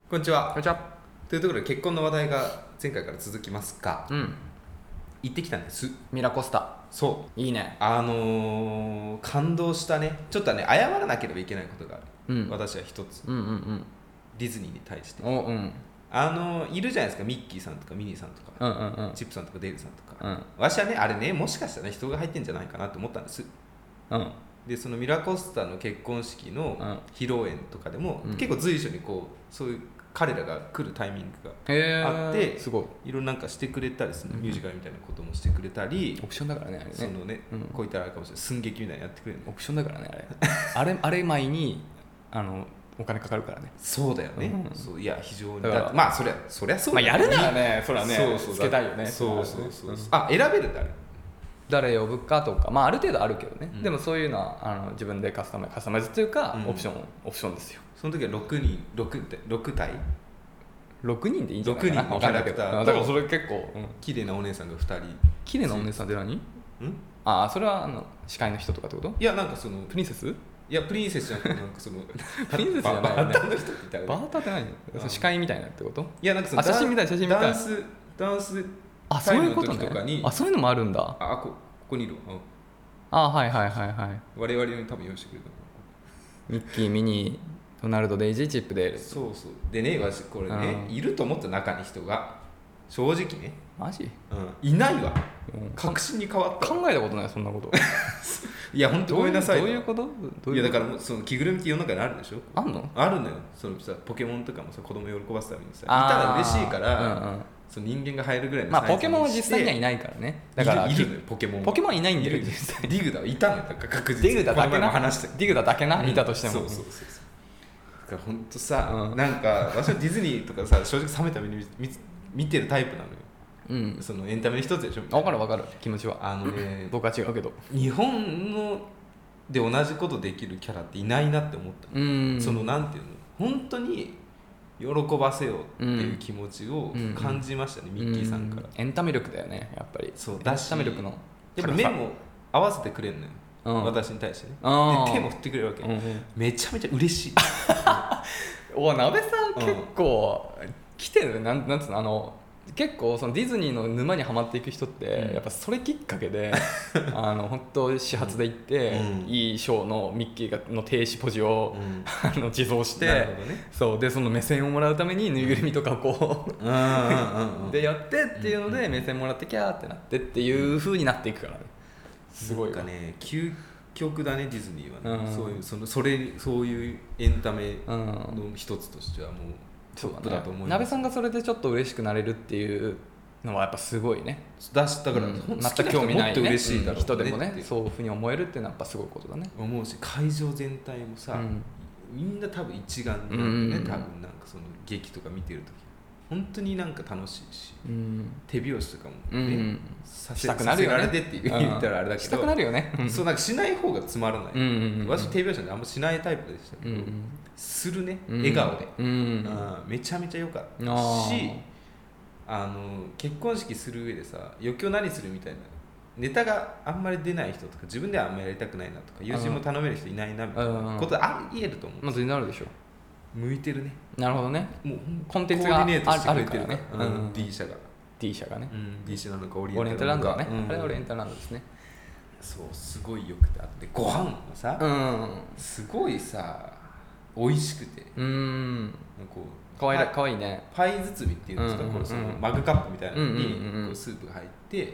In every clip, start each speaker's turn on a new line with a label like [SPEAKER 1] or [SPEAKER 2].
[SPEAKER 1] こんにちは。
[SPEAKER 2] こんにちは。
[SPEAKER 1] というところで結婚の話題が前回から続きますが、行ってきたんです。
[SPEAKER 2] ミラコスタ。
[SPEAKER 1] そう。
[SPEAKER 2] いいね。
[SPEAKER 1] 感動したね。ちょっとね、謝らなければいけないことがある。
[SPEAKER 2] うん
[SPEAKER 1] 私は一つ、ディズニーに対して。いるじゃないですか、ミッキーさんとかミニーさんとか、チップさんとかデールさんとか。私はね、あれね、もしかしたら、ね、人が入ってんじゃないかなと思ったんです。で、そのミラコスタの結婚式の披露宴とかでも、結構随所にこう、そういう彼らが来るタイミングがあって、
[SPEAKER 2] すごい。
[SPEAKER 1] いろいろなんかしてくれたりする、ミュージカルみたいなこともしてくれたり、
[SPEAKER 2] オプションだからね、あれね。
[SPEAKER 1] そのね、こういったらあれかもしれない、寸劇みたいなのやってくれる
[SPEAKER 2] オプションだからね、あれ。あれ前にお金かかるからね。
[SPEAKER 1] そうだよね。そういや非常に
[SPEAKER 2] だから
[SPEAKER 1] まあそりゃそうだ
[SPEAKER 2] やるならね、それはね、つけたいよね。
[SPEAKER 1] そう。あ、選べるんだね。
[SPEAKER 2] 誰呼ぶかとか、まあある程度あるけどね。でもそういうのは自分でカスタマイズというか、オプションですよ。
[SPEAKER 1] その時は6体
[SPEAKER 2] 6人でいいんじゃないかな。
[SPEAKER 1] 6人のキャラクターと、
[SPEAKER 2] だからそれ結構
[SPEAKER 1] 綺麗なお姉さんが2人。
[SPEAKER 2] 綺麗なお姉さんって何？それは司会の人とかってこと？
[SPEAKER 1] いや、なんかその
[SPEAKER 2] プリンセス？
[SPEAKER 1] いや、プリンセスじゃなくて、なんかその
[SPEAKER 2] プリンセスじゃないよね。
[SPEAKER 1] バーターの人って言ったら
[SPEAKER 2] バーターって何？司会みたいなってこと？
[SPEAKER 1] いや、なんかその
[SPEAKER 2] 写真みたい
[SPEAKER 1] ダンス
[SPEAKER 2] そういうことね。
[SPEAKER 1] とかに、
[SPEAKER 2] そういうのもあるんだ。
[SPEAKER 1] ここにいる。
[SPEAKER 2] はい。
[SPEAKER 1] 我々に多分用意してくれた。
[SPEAKER 2] ミッキー、ミニー、ドナルド、デイジー、チップデール。
[SPEAKER 1] そうでね、私これね、いると思った中に人が正直ね、
[SPEAKER 2] マジ？
[SPEAKER 1] いないわ。確信に変わった。
[SPEAKER 2] 考えたことないそんなこと。
[SPEAKER 1] いや本当ごめんなさい。
[SPEAKER 2] どういうこと？
[SPEAKER 1] いやだからその着ぐるみって世の中にあるでしょ。
[SPEAKER 2] あんの？
[SPEAKER 1] あるのよ。そのさポケモンとかもさ子供を喜ばすためにさいたら嬉しいから、その人間が入るぐらいの
[SPEAKER 2] サイズにして。ポケモンは実際にはいないからね。だから
[SPEAKER 1] いるのよポケモン。
[SPEAKER 2] ポケモンいないんだよ実際。
[SPEAKER 1] ディグダはいたのよ確実に。
[SPEAKER 2] ディグダだけな。ディグダだけな、いたとしても。
[SPEAKER 1] そう。だから本当さ、なんか私はディズニーとかさ正直冷めた目に見てるタイプなのよ。そのエンタメの一つでしょ。
[SPEAKER 2] 分かる気持ちは。僕は違うけど、
[SPEAKER 1] 日本ので同じことできるキャラっていないなって思った。そのなんていうの、本当に喜ばせようっていう気持ちを感じましたね、ミッキーさんから。
[SPEAKER 2] エンタメ力だよね、やっぱり。
[SPEAKER 1] そう
[SPEAKER 2] だし、エンタメ力の
[SPEAKER 1] やっぱ目も合わせてくれるのよ、私に対してね。で手も振ってくれるわけ。めちゃめちゃ嬉しい。
[SPEAKER 2] なべさん結構来てる、なんつうの、結構そのディズニーの沼にはまっていく人って、やっぱそれきっかけで本当始発で行って、いいショーのミッキーの停止ポジを、自走して、そうでその目線をもらうためにぬいぐるみとかこうでやってっていうので、目線もらってキャーってなってっていう風になっていくからね。すごい
[SPEAKER 1] かね、究極だねディズニーはね。そういうエンタメの一つとしてはもうトップだと思います。
[SPEAKER 2] なべさんがそれでちょっと嬉しくなれるっていうのはやっぱすごいね。
[SPEAKER 1] だから
[SPEAKER 2] 全く興味ない
[SPEAKER 1] 嬉しいだろう
[SPEAKER 2] 人でもね、そういうふうに思えるっていうのはやっぱすごいことだね。
[SPEAKER 1] 思うし、会場全体もさ、みんな多分一丸なんでね、多分なんかその劇とか見てるとき本当になんか楽しいし、手拍子とかもね、
[SPEAKER 2] したくなるよね。
[SPEAKER 1] させられてって言ったらあれだけど、
[SPEAKER 2] したくなるよね。
[SPEAKER 1] そうなんかしない方がつまらない。私手拍子なんてあんましないタイプでしたけど、するね、笑顔で。めちゃめちゃ良かったし、結婚式する上でさ、余興何するみたいなネタがあんまり出ない人とか、自分ではあんまりやりたくないなとか、友人も頼める人いないなみたいなことありえると思う。
[SPEAKER 2] まずになるでしょ。
[SPEAKER 1] 向いてるね。
[SPEAKER 2] なるほどね。
[SPEAKER 1] もう
[SPEAKER 2] コンテンツがあるから
[SPEAKER 1] ね。D 社が。
[SPEAKER 2] D 社がね。
[SPEAKER 1] D 社なのか
[SPEAKER 2] オリエンタルランドだね。あれはオリエンタルランドですね。
[SPEAKER 1] そう、すごいよくて、あってご飯もさ、すごいさ美味しくて、こ
[SPEAKER 2] うかわいいね。
[SPEAKER 1] パイ包みっていうんですか、これそのマグカップみたいなのにスープが入って、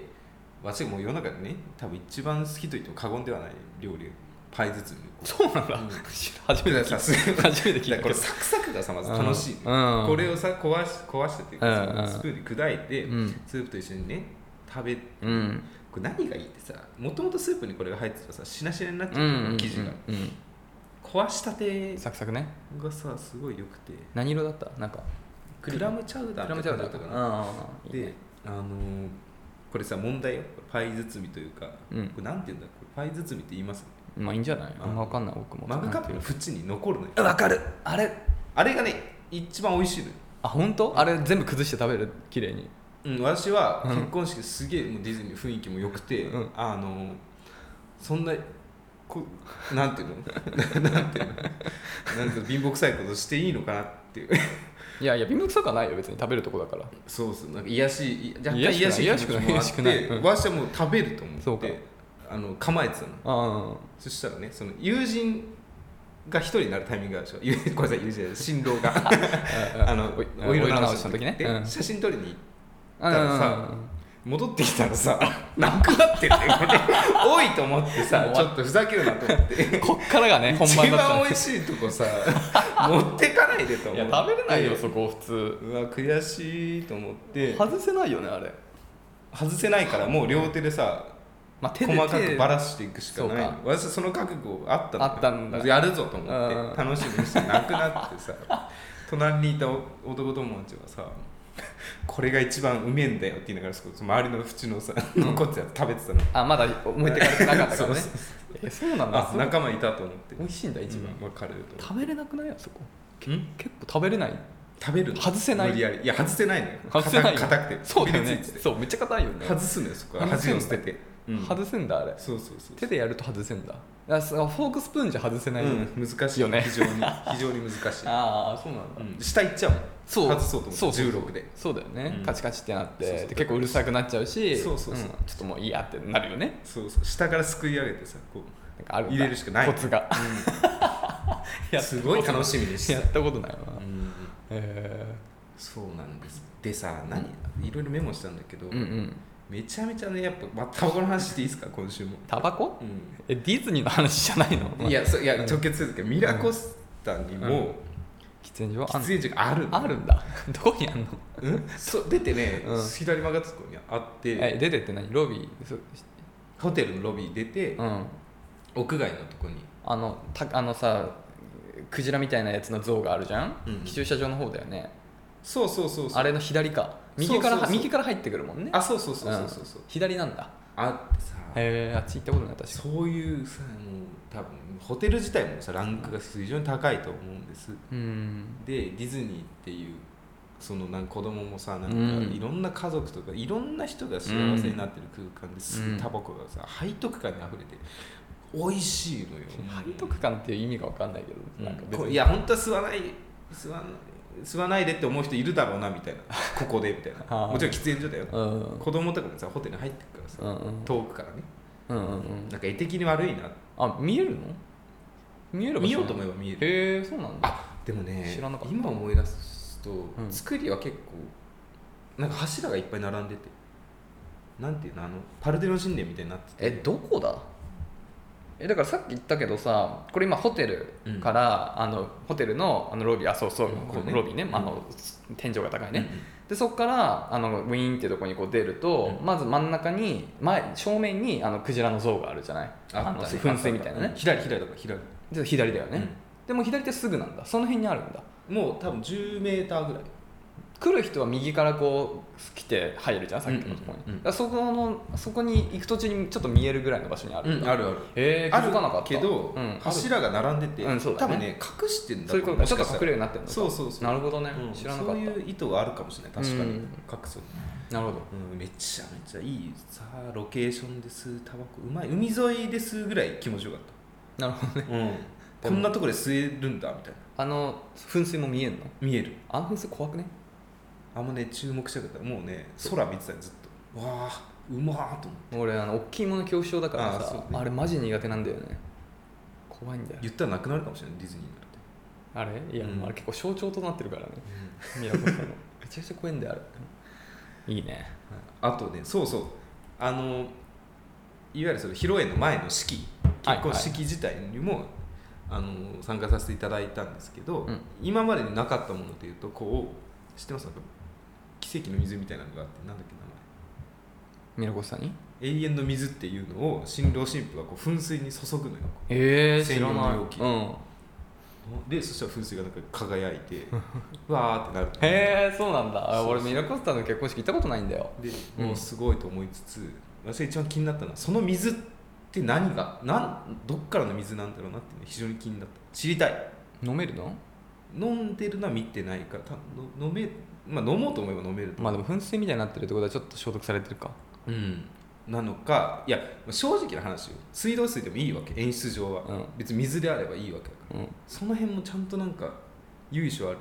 [SPEAKER 1] 私がもう世の中でね多分一番好きと言っても過言ではない料理、パイ包み。
[SPEAKER 2] そうなんだ。初めて聞いた。
[SPEAKER 1] これサクサクがさまず楽しい。これをさ壊してっていうか、スプーンで砕いてスープと一緒にね食べ、これ何がいいってさ、もともとスープにこれが入ってたらさ、しなしなになっちゃう生地が。壊したて
[SPEAKER 2] サクサクね
[SPEAKER 1] がさすごい良くて。
[SPEAKER 2] 何色だった？なんか
[SPEAKER 1] クラムチャウダーだったかな。でこれさ問題よ、パイ包みというか、これなんていうんだ、これパイ包みって言います？
[SPEAKER 2] まあいいんじゃない？あんま分かんない僕も。
[SPEAKER 1] マグカップの縁に残るのよ。
[SPEAKER 2] 分かる。あれ
[SPEAKER 1] がね一番美味しいのよ。
[SPEAKER 2] 本当？あれ全部崩して食べる、綺麗に。
[SPEAKER 1] 私は結婚式すげえもうディズニー雰囲気も良くて、そんななんていうのなんか貧乏くさいことしていいのかなっていう
[SPEAKER 2] いやいや貧乏くさくはないよ別に食べるとこだから。
[SPEAKER 1] そうそう、なんか若干癒しい気持ちもあ
[SPEAKER 2] 癒しくない、
[SPEAKER 1] って、わしはもう食べると思
[SPEAKER 2] そうか
[SPEAKER 1] って構えてたの。そしたらね、その友人が一人になるタイミングがあるでしょ。ごめんなさい、友人じゃない、新郎がお色直しの時ね、写真撮りに行ったらさ、戻ってきたらさ、なくなってて、多いと思ってさ、ちょっとふざけるなと思って。
[SPEAKER 2] こっからがね、本番だった。
[SPEAKER 1] 一番美味しいとこさ、持ってかないでと思って。
[SPEAKER 2] いや、食べれないよ、そこ、普通。
[SPEAKER 1] うわ、悔しいと思って。
[SPEAKER 2] 外せないよね、あれ。
[SPEAKER 1] 外せないから、もう両手でさ、細かくばらしていくしかない。私、その覚悟あったの。
[SPEAKER 2] あったんだ。
[SPEAKER 1] やるぞと思って、楽しみにしてなくなってさ、隣にいた男友達はさ、これが一番うめえんだよって言いながら周りの縁のさ残ってた食べてたの。
[SPEAKER 2] あ、まだ思いてかれてなかったからね。そうなんだ。
[SPEAKER 1] 仲間いたと思って。
[SPEAKER 2] 美味しいんだ一番。
[SPEAKER 1] 分かると。
[SPEAKER 2] 食べれなくないあそこ。結構食べれない。
[SPEAKER 1] 食べるの
[SPEAKER 2] 外せない。
[SPEAKER 1] 無理やり。いや外せないのよ。
[SPEAKER 2] 外せないよ。
[SPEAKER 1] 硬くて。
[SPEAKER 2] そうだよね。そうめっちゃ硬いよね。
[SPEAKER 1] 外すのよそこ。端を捨てて。
[SPEAKER 2] 外せんだあれ。
[SPEAKER 1] そうそうそう。
[SPEAKER 2] 手でやると外せんだ。フォークスプーンじゃ外せない。
[SPEAKER 1] 難しいよね。非常に難しい。
[SPEAKER 2] ああそうなんだ。
[SPEAKER 1] 下行っちゃうもん。
[SPEAKER 2] そう
[SPEAKER 1] 外そうと思って16で。
[SPEAKER 2] そうだよね。カチカチってなって結構うるさくなっちゃうし、
[SPEAKER 1] そうそうそう。
[SPEAKER 2] ちょっともういいやってなるよね。
[SPEAKER 1] そうそう。下からすくい上げてさこう入れるしかない。
[SPEAKER 2] コツが。
[SPEAKER 1] すごい楽しみでした。
[SPEAKER 2] やったことないわ。
[SPEAKER 1] そうなんです。でさ、いろいろメモしたんだけど、めちゃめちゃね、やっぱタバコの話していいですか、今週も。
[SPEAKER 2] タバコ？ディズニーの話じゃないの？
[SPEAKER 1] いや直結するけど、ミラコスタにも
[SPEAKER 2] 喫煙所
[SPEAKER 1] がある。
[SPEAKER 2] あるんだ。どこにあんの？
[SPEAKER 1] そう出てね、左曲がったところにあって。
[SPEAKER 2] 出てって何？ロビー？
[SPEAKER 1] ホテルのロビー出て、屋外のとこに
[SPEAKER 2] さ、クジラみたいなやつの像があるじゃん。駐車場の方だよね。
[SPEAKER 1] そう
[SPEAKER 2] あれの左か。右から入ってくるもんね。
[SPEAKER 1] そう
[SPEAKER 2] 左なんだ。
[SPEAKER 1] あってさ、
[SPEAKER 2] あっち行ったことない。確か
[SPEAKER 1] そういうさ、もう多分ホテル自体もさランクが非常に高いと思うんです。でディズニーっていうその子供もさ、なんかいろんな家族とかいろんな人が幸せになってる空間ですぐタバコがさ背徳感にあふれて美味しいのよ。
[SPEAKER 2] 背徳感っていう意味が分かんないけど、なんか別に
[SPEAKER 1] いや本当は吸わないでって思う人いるだろうなみたいな、ここでみたいな。もちろん喫煙所だよ。子供とかもさホテルに入ってくからさ、遠くからね、なんか絵的に悪いな。
[SPEAKER 2] 見えるの？見
[SPEAKER 1] ようと思えば見える。
[SPEAKER 2] へえ、そうなんだ。
[SPEAKER 1] でもね、
[SPEAKER 2] 知らなかった。
[SPEAKER 1] 今思い出すと作りは結構なんか柱がいっぱい並んでて、なんていうの、パルテノ神殿みたいになってて。
[SPEAKER 2] どこだ？だからさっき言ったけどさ、これ今ホテルから、ホテルのロビー、ロビーね、天井が高いね。でそこからウィーンっていうところにこう出ると、まず真ん中に正面にクジラの像があるじゃない。噴水みたいなね。
[SPEAKER 1] 左
[SPEAKER 2] だよね。でも左手すぐなんだ。その辺にあるんだ。
[SPEAKER 1] もう多分10メーターぐらい。
[SPEAKER 2] 来る人は右からこう来て入るじゃん、さっきのところに。そこに行く途中にちょっと見えるぐらいの場所にある。
[SPEAKER 1] ある。
[SPEAKER 2] 気づかなかった
[SPEAKER 1] けど、柱が並んでて、多分ね隠してんだ。
[SPEAKER 2] そういうことか。ちょっと隠れるようになってるのか。
[SPEAKER 1] そう。
[SPEAKER 2] なるほどね。知らなかった。
[SPEAKER 1] そういう意図があるかもしれない。確かに隠す。
[SPEAKER 2] なるほど。
[SPEAKER 1] めちゃめちゃいいさロケーションです。タバコうまい。海沿いですぐらい気持ちよかった。
[SPEAKER 2] なるほどね。
[SPEAKER 1] こんなところで吸えるんだみたい
[SPEAKER 2] な。噴水も見えるの？
[SPEAKER 1] 見える。
[SPEAKER 2] 噴水怖くね？
[SPEAKER 1] あんまね注目しなかったらもうね空見てたよずっと。わあうまーと思って。
[SPEAKER 2] 俺大きいもの恐怖症だからさ、あれマジ苦手なんだよね。怖いんだよ。
[SPEAKER 1] 言ったらなくなるかもしれない、ディズニーになる
[SPEAKER 2] って。あれいや、あれ結構象徴となってるからね、ミラコスタの。めちゃくちゃ怖いんだよあれ。いいね。
[SPEAKER 1] あとね、そういわゆるその披露宴の前の式、結婚式自体にも、参加させていただいたんですけど、今までになかったものというとこう知ってます？奇跡の水みたいなのがあって、なんだっけ
[SPEAKER 2] 名前。ミラコスタに
[SPEAKER 1] 永遠の水っていうのを新郎新婦がこう噴水に注ぐの
[SPEAKER 2] よ。
[SPEAKER 1] 専用の容器で、そしたら噴水がなんか輝いてわーってなる。
[SPEAKER 2] そうなんだ。俺ミラコスタの結婚式行ったことないんだよ。
[SPEAKER 1] でもうすごいと思いつつ、私が一番気になったのはその水ってどっからの水なんだろうなって非常に気になった。知りたい。
[SPEAKER 2] 飲めるの？
[SPEAKER 1] 飲んでるのは見てないから飲もうと思えば飲めると。
[SPEAKER 2] でも噴水みたいになってるってことはちょっと消毒されてるか。
[SPEAKER 1] なのか、いや正直な話よ、水道水でもいいわけ、演出上は、別に水であればいいわけだから、その辺もちゃんとなんか由緒ある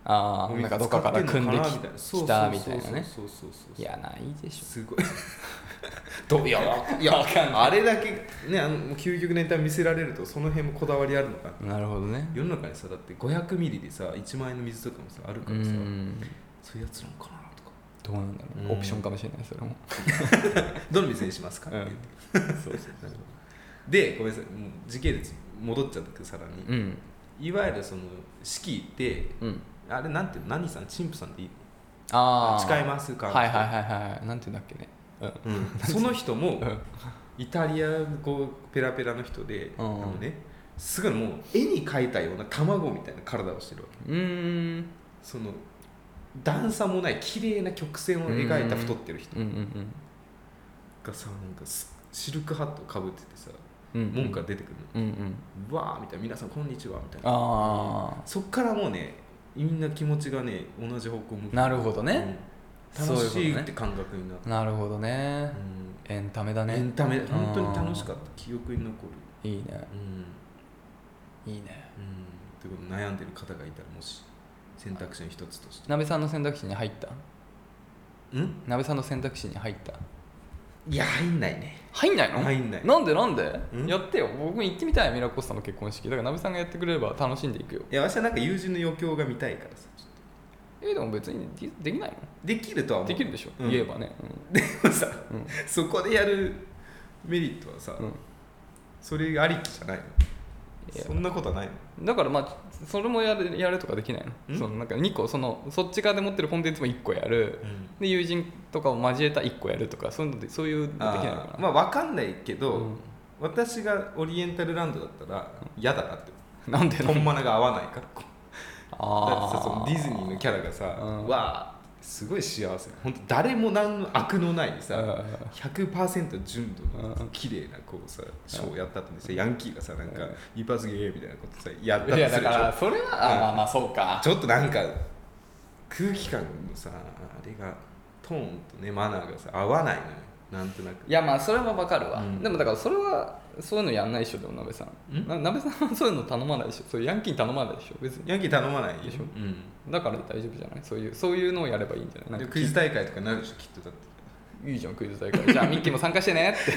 [SPEAKER 2] なんかどっかから組んできたみたいなね。
[SPEAKER 1] そうそうそう。
[SPEAKER 2] いやないでしょ。
[SPEAKER 1] すごいいやあれだけね究極のエンタメ見せられるとその辺もこだわりあるのか
[SPEAKER 2] な。なるほどね。
[SPEAKER 1] 世の中にさだって500ミリでさ1万円の水とかもさあるからさ、そういうやつなのかなとか。
[SPEAKER 2] どうなんだろう、オプションかもしれないそれも
[SPEAKER 1] どの水にしますかって言って、そうそうでごめんなさいもう時系列戻っちゃったけどさらに、いわゆるその式で、あれなんて何さん神父さんでいいの？誓いますか？
[SPEAKER 2] はいはいはいはいなんて言うんだっけね、
[SPEAKER 1] その人もイタリア語ペラペラの人で、すごいもう絵に描いたような卵みたいな体をしてるわけ。その段差もない綺麗な曲線を描いた太ってる人がさ、なんかシルクハットをかぶっててさ、門から出てくるの、うわーみたいな、皆さんこんにちはみたいな。そっからもうねみんな気持ちがね同じ方向向く。
[SPEAKER 2] なるほどね、
[SPEAKER 1] 楽しいって感覚になって。
[SPEAKER 2] なるほどね、エンタメだね。
[SPEAKER 1] エンタメ本当に楽しかった。記憶に残る。
[SPEAKER 2] いいね、いいね。
[SPEAKER 1] ということで悩んでる方がいたらもし選択肢の一つとして。
[SPEAKER 2] 鍋さんの選択肢に入った？鍋さんの選択肢に入った？
[SPEAKER 1] いや入んないね。
[SPEAKER 2] 入んないの？
[SPEAKER 1] 入んない。
[SPEAKER 2] なんでやってよ。僕も行ってみたい。ミラコスタの結婚式だから鍋さんがやってくれれば楽しんでいくよ。
[SPEAKER 1] いや私はなんか友人の余興が見たいからさ。
[SPEAKER 2] でも別にできないの？で
[SPEAKER 1] きるとは思う。
[SPEAKER 2] できるでしょ、言えばね、
[SPEAKER 1] でもさ、そこでやるメリットはさ、それありきじゃないの？そんなことはないの？
[SPEAKER 2] だからまあそれもやるとかできないの？そのなんか2個そっち側で持ってるコンテンツも1個やる、で友人とかを交えた1個やるとかそういうのできないのかな？
[SPEAKER 1] まあ分かんないけど、私がオリエンタルランドだったら嫌だなって。
[SPEAKER 2] なんで？
[SPEAKER 1] 本物が合わないから。だってさそのディズニーのキャラがさ、わーすごい幸せ。本当誰も何の悪のないさ、100% 純度の綺麗なこうさショーをやった後にさ、ヤンキーがさなんか一発芸みたいなことさやったりするでしょ。
[SPEAKER 2] いやだからそれはまあそうか。
[SPEAKER 1] ちょっとなんか空気感のさあれがトーンとねマナーがさ合わないのよ。なんとなく。
[SPEAKER 2] いやまあそれは分かるわ、でもだからそれはそういうのやんないでしょ。でも鍋さん鍋さんはそういうの頼まないでしょ。そういうヤンキーに頼まないでしょ別に。
[SPEAKER 1] ヤンキー頼まない
[SPEAKER 2] でしょ、だから大丈夫じゃない？そういうのをやればいいんじゃない？なんか
[SPEAKER 1] クイズ大会とかなるでしょきっと。だって
[SPEAKER 2] いいじゃんクイズ大会。じゃあミッキーも参加してねって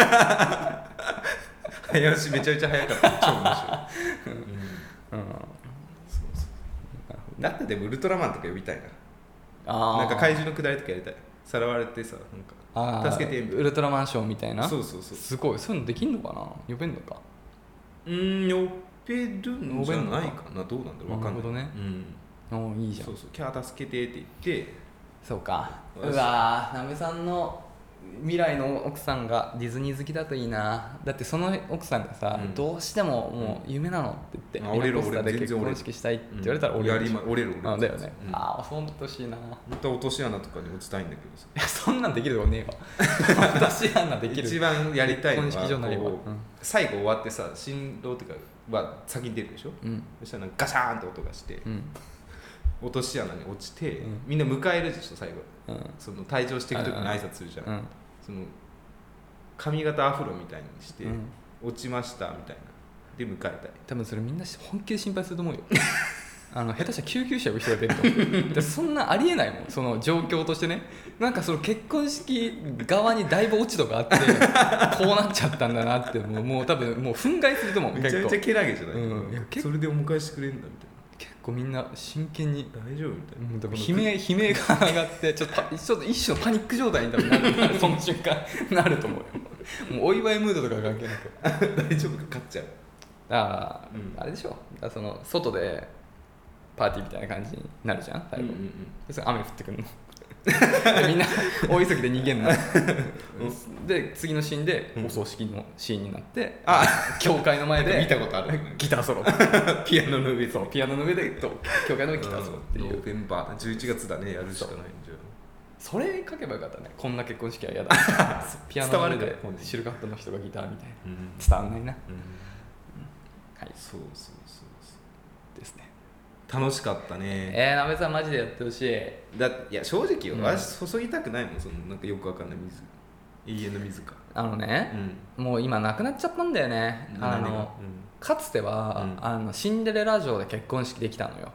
[SPEAKER 1] 早押しめちゃめちゃ早かった。超面白い。だってでもウルトラマンとか呼びたいな。なんか怪獣のくだりとかやりたい。さらわれてさなんか助けて
[SPEAKER 2] ウルトラマンショーみたいな。
[SPEAKER 1] そう
[SPEAKER 2] すごい。そういうのできんのかな？呼べんのか？
[SPEAKER 1] 呼べるんじゃないかな。どうなんだろう分かんない。なるほどね。
[SPEAKER 2] いいじゃん。
[SPEAKER 1] そうキャー助けてって言って。
[SPEAKER 2] そうか。うわなべさんの未来の奥さんがディズニー好きだといいな。だってその奥さんがさ、どうしてももう夢なのって言って、ミラコスタで結婚式したいって言われたら折れる。だよね。そう思ってほしいな。
[SPEAKER 1] 本当は落とし穴とかに落ちたいんだけどさ。
[SPEAKER 2] いやそんなんできるよねえわ。落とし穴できる。
[SPEAKER 1] 一番やりたいの
[SPEAKER 2] は
[SPEAKER 1] 最後終わってさ新郎とかは先に出るでしょ。そしたらガシャーンって音がして。落とし穴に落ちて、みんな迎えるでしょ最後、その退場していく時に挨拶するじゃん、その髪型アフロみたいにして、落ちましたみたいなで迎えたい。
[SPEAKER 2] 多分それみんな本気で心配すると思うよ。下手したら救急車呼ぶ人が出ると思う。そんなありえないもんその状況としてね。なんかその結婚式側にだいぶ落ち度があってこうなっちゃったんだなってもう多分もう憤慨すると思う。
[SPEAKER 1] めちゃめちゃけなげじゃない、それでお迎えしてくれるんだみたいな。
[SPEAKER 2] 結構みんな真剣に
[SPEAKER 1] 大丈夫みたいな、
[SPEAKER 2] 悲鳴が上がってちょっと一種のパニック状態に多分なるその瞬間なると思うよ。もうお祝いムードとか関係な
[SPEAKER 1] く大丈夫か勝っちゃう。
[SPEAKER 2] あれでしょ。その外でパーティーみたいな感じになるじゃん最後、それ雨降ってくるのみんな大急ぎで逃げんので次のシーンでお葬式のシーンになって、教会の前で
[SPEAKER 1] 見たことある
[SPEAKER 2] ギターソロ
[SPEAKER 1] ピアノの上
[SPEAKER 2] ピアノの上で教会の上でギターソロっていう。
[SPEAKER 1] ノーベンバー11月だね。やるしかないんじゃ。
[SPEAKER 2] それ書けばよかったね。こんな結婚式は嫌だ。ピアノの上でシルカットの人がギターみたいな、伝わんないな。はい、
[SPEAKER 1] そう
[SPEAKER 2] ですね。
[SPEAKER 1] 楽しかったね。
[SPEAKER 2] なべさんマジでやってほしい。
[SPEAKER 1] いや正直私注ぎたくないもん。そのなんかよくわかんない水、永遠の水か。
[SPEAKER 2] もう今なくなっちゃったんだよね。かつてはシンデレラ城で結婚式できたのよ。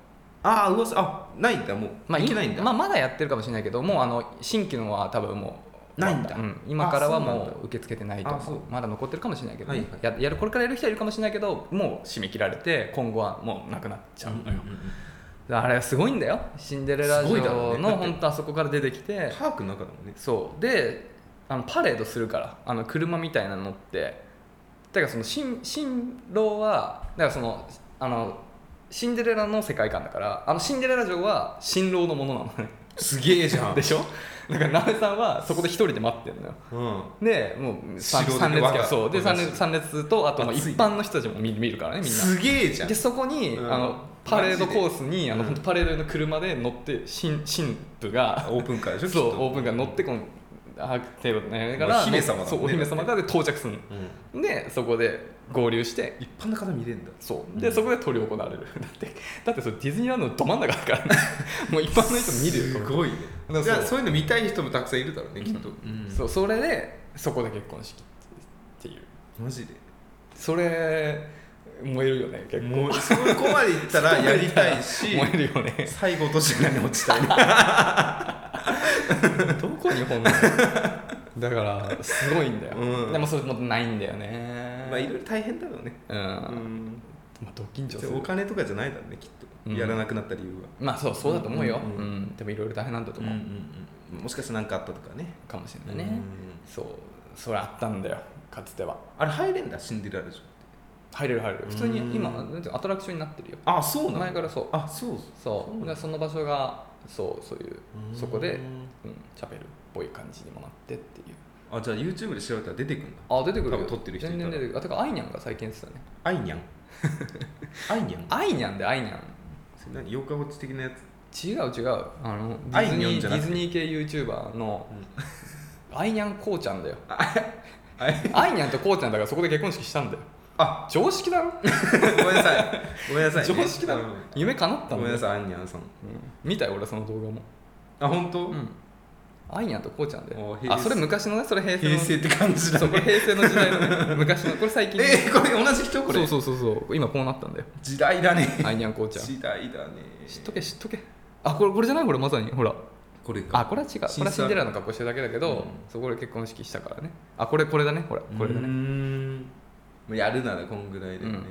[SPEAKER 1] ああ噂ないんだもう、
[SPEAKER 2] まあ、
[SPEAKER 1] いけないんだ、
[SPEAKER 2] まだやってるかもしれないけどもう新規のは多分もう
[SPEAKER 1] ないんだ、
[SPEAKER 2] 今からはもう受け付けてないと
[SPEAKER 1] そう
[SPEAKER 2] まだ残ってるかもしれないけど、ね
[SPEAKER 1] はいはい、
[SPEAKER 2] これからやる人はいるかもしれないけどもう締め切られて今後はもうなくなっちゃうのよ、あれはすごいんだよシンデレラ城の本当あそこから出てきて
[SPEAKER 1] パークの中だもんね。
[SPEAKER 2] そうでパレードするから車みたいなの乗ってだからその新郎はだからそのシンデレラの世界観だからシンデレラ城は新郎のものなのね
[SPEAKER 1] すげえじゃん
[SPEAKER 2] でしょ。だからナベさんはそこで一人で待ってるのよ、でもう3列そうで3列とあと一般の人たちも見るからねみんな
[SPEAKER 1] すげえじゃん。
[SPEAKER 2] でそこに、パレードコースに本当パレードの車で乗って新婦が
[SPEAKER 1] オープンカーでしょ。
[SPEAKER 2] そうオープンカー乗ってこのテーブルのから
[SPEAKER 1] お姫様だもんね。
[SPEAKER 2] そうお姫様がで到着するの、でそこで合流して
[SPEAKER 1] 一般の方見れるんだ。
[SPEAKER 2] そうで、そこで執り行われるだってそれディズニーランドのど真ん中だからねもう一般の人見るよ
[SPEAKER 1] すごいね。じゃあそういうの見たい人もたくさんいるだろうねきっと、
[SPEAKER 2] そうそれでそこで結婚式っていう
[SPEAKER 1] マジで
[SPEAKER 2] それ燃えるよね結構
[SPEAKER 1] もうそこまでいったらやりたいし
[SPEAKER 2] 燃えるよね
[SPEAKER 1] 最後落とし穴に落ちたいね
[SPEAKER 2] どこに本能だからすごいんだよ、でもそれもないんだよね。
[SPEAKER 1] まあいろいろ大変だろうね。
[SPEAKER 2] まあド緊張する。
[SPEAKER 1] お金とかじゃないだろうねきっと、やらなくなった理由は。
[SPEAKER 2] まあそうだと思うよ、でもいろいろ大変なんだと思う、
[SPEAKER 1] もしかしたら何かあったとかね
[SPEAKER 2] かもしれないね、そうそれあったんだよかつては。
[SPEAKER 1] あれ入れんだシンデレラ城って。
[SPEAKER 2] 入れる普通に今アトラクションになってるよ。
[SPEAKER 1] あそうなの。
[SPEAKER 2] 前からそう。
[SPEAKER 1] そう
[SPEAKER 2] でその場所がそういうそこでチャペルっぽい感じにもなってっていう。
[SPEAKER 1] あじゃあ YouTube で調べたら出てくるんだ。
[SPEAKER 2] あ出てくるよ。
[SPEAKER 1] 撮ってる人いたら
[SPEAKER 2] 全然出てくる。てかアイニャンが最近言ってたね。
[SPEAKER 1] アイニャンアイニャン
[SPEAKER 2] アイニャンでアイニャン。
[SPEAKER 1] それ何妖怪ウォッチ的なやつ。
[SPEAKER 2] 違うディズニー系 YouTuber のアイニャンこうちゃんだよ。アイニャンとこうちゃんだからそこで結婚式したんだよ。
[SPEAKER 1] あ
[SPEAKER 2] 常識だろ
[SPEAKER 1] ごめんなさいごめんなさい、
[SPEAKER 2] 常識だろ、夢叶ったんだよ。
[SPEAKER 1] ごめんなさいアイニャンさん、
[SPEAKER 2] 見たよ俺その動画も。
[SPEAKER 1] あ本当？
[SPEAKER 2] アイニャンとこうちゃんで。あそれ昔のね、それ平成
[SPEAKER 1] って感じだね。
[SPEAKER 2] そうこれ平成の時代のね昔のこれ最近。
[SPEAKER 1] これ同じ人これ。
[SPEAKER 2] そう今こうなったんだよ。
[SPEAKER 1] 時代だね。
[SPEAKER 2] アイニャンこうちゃん。
[SPEAKER 1] 時代だね。
[SPEAKER 2] 知っとけ。あこれじゃないこれまさにほら。
[SPEAKER 1] これか。
[SPEAKER 2] あこれは違う。これはシンデレラの格好してるだけだけど、そこで結婚式したからね。あこれだねほらこれだね。
[SPEAKER 1] やるならこんぐらいでね、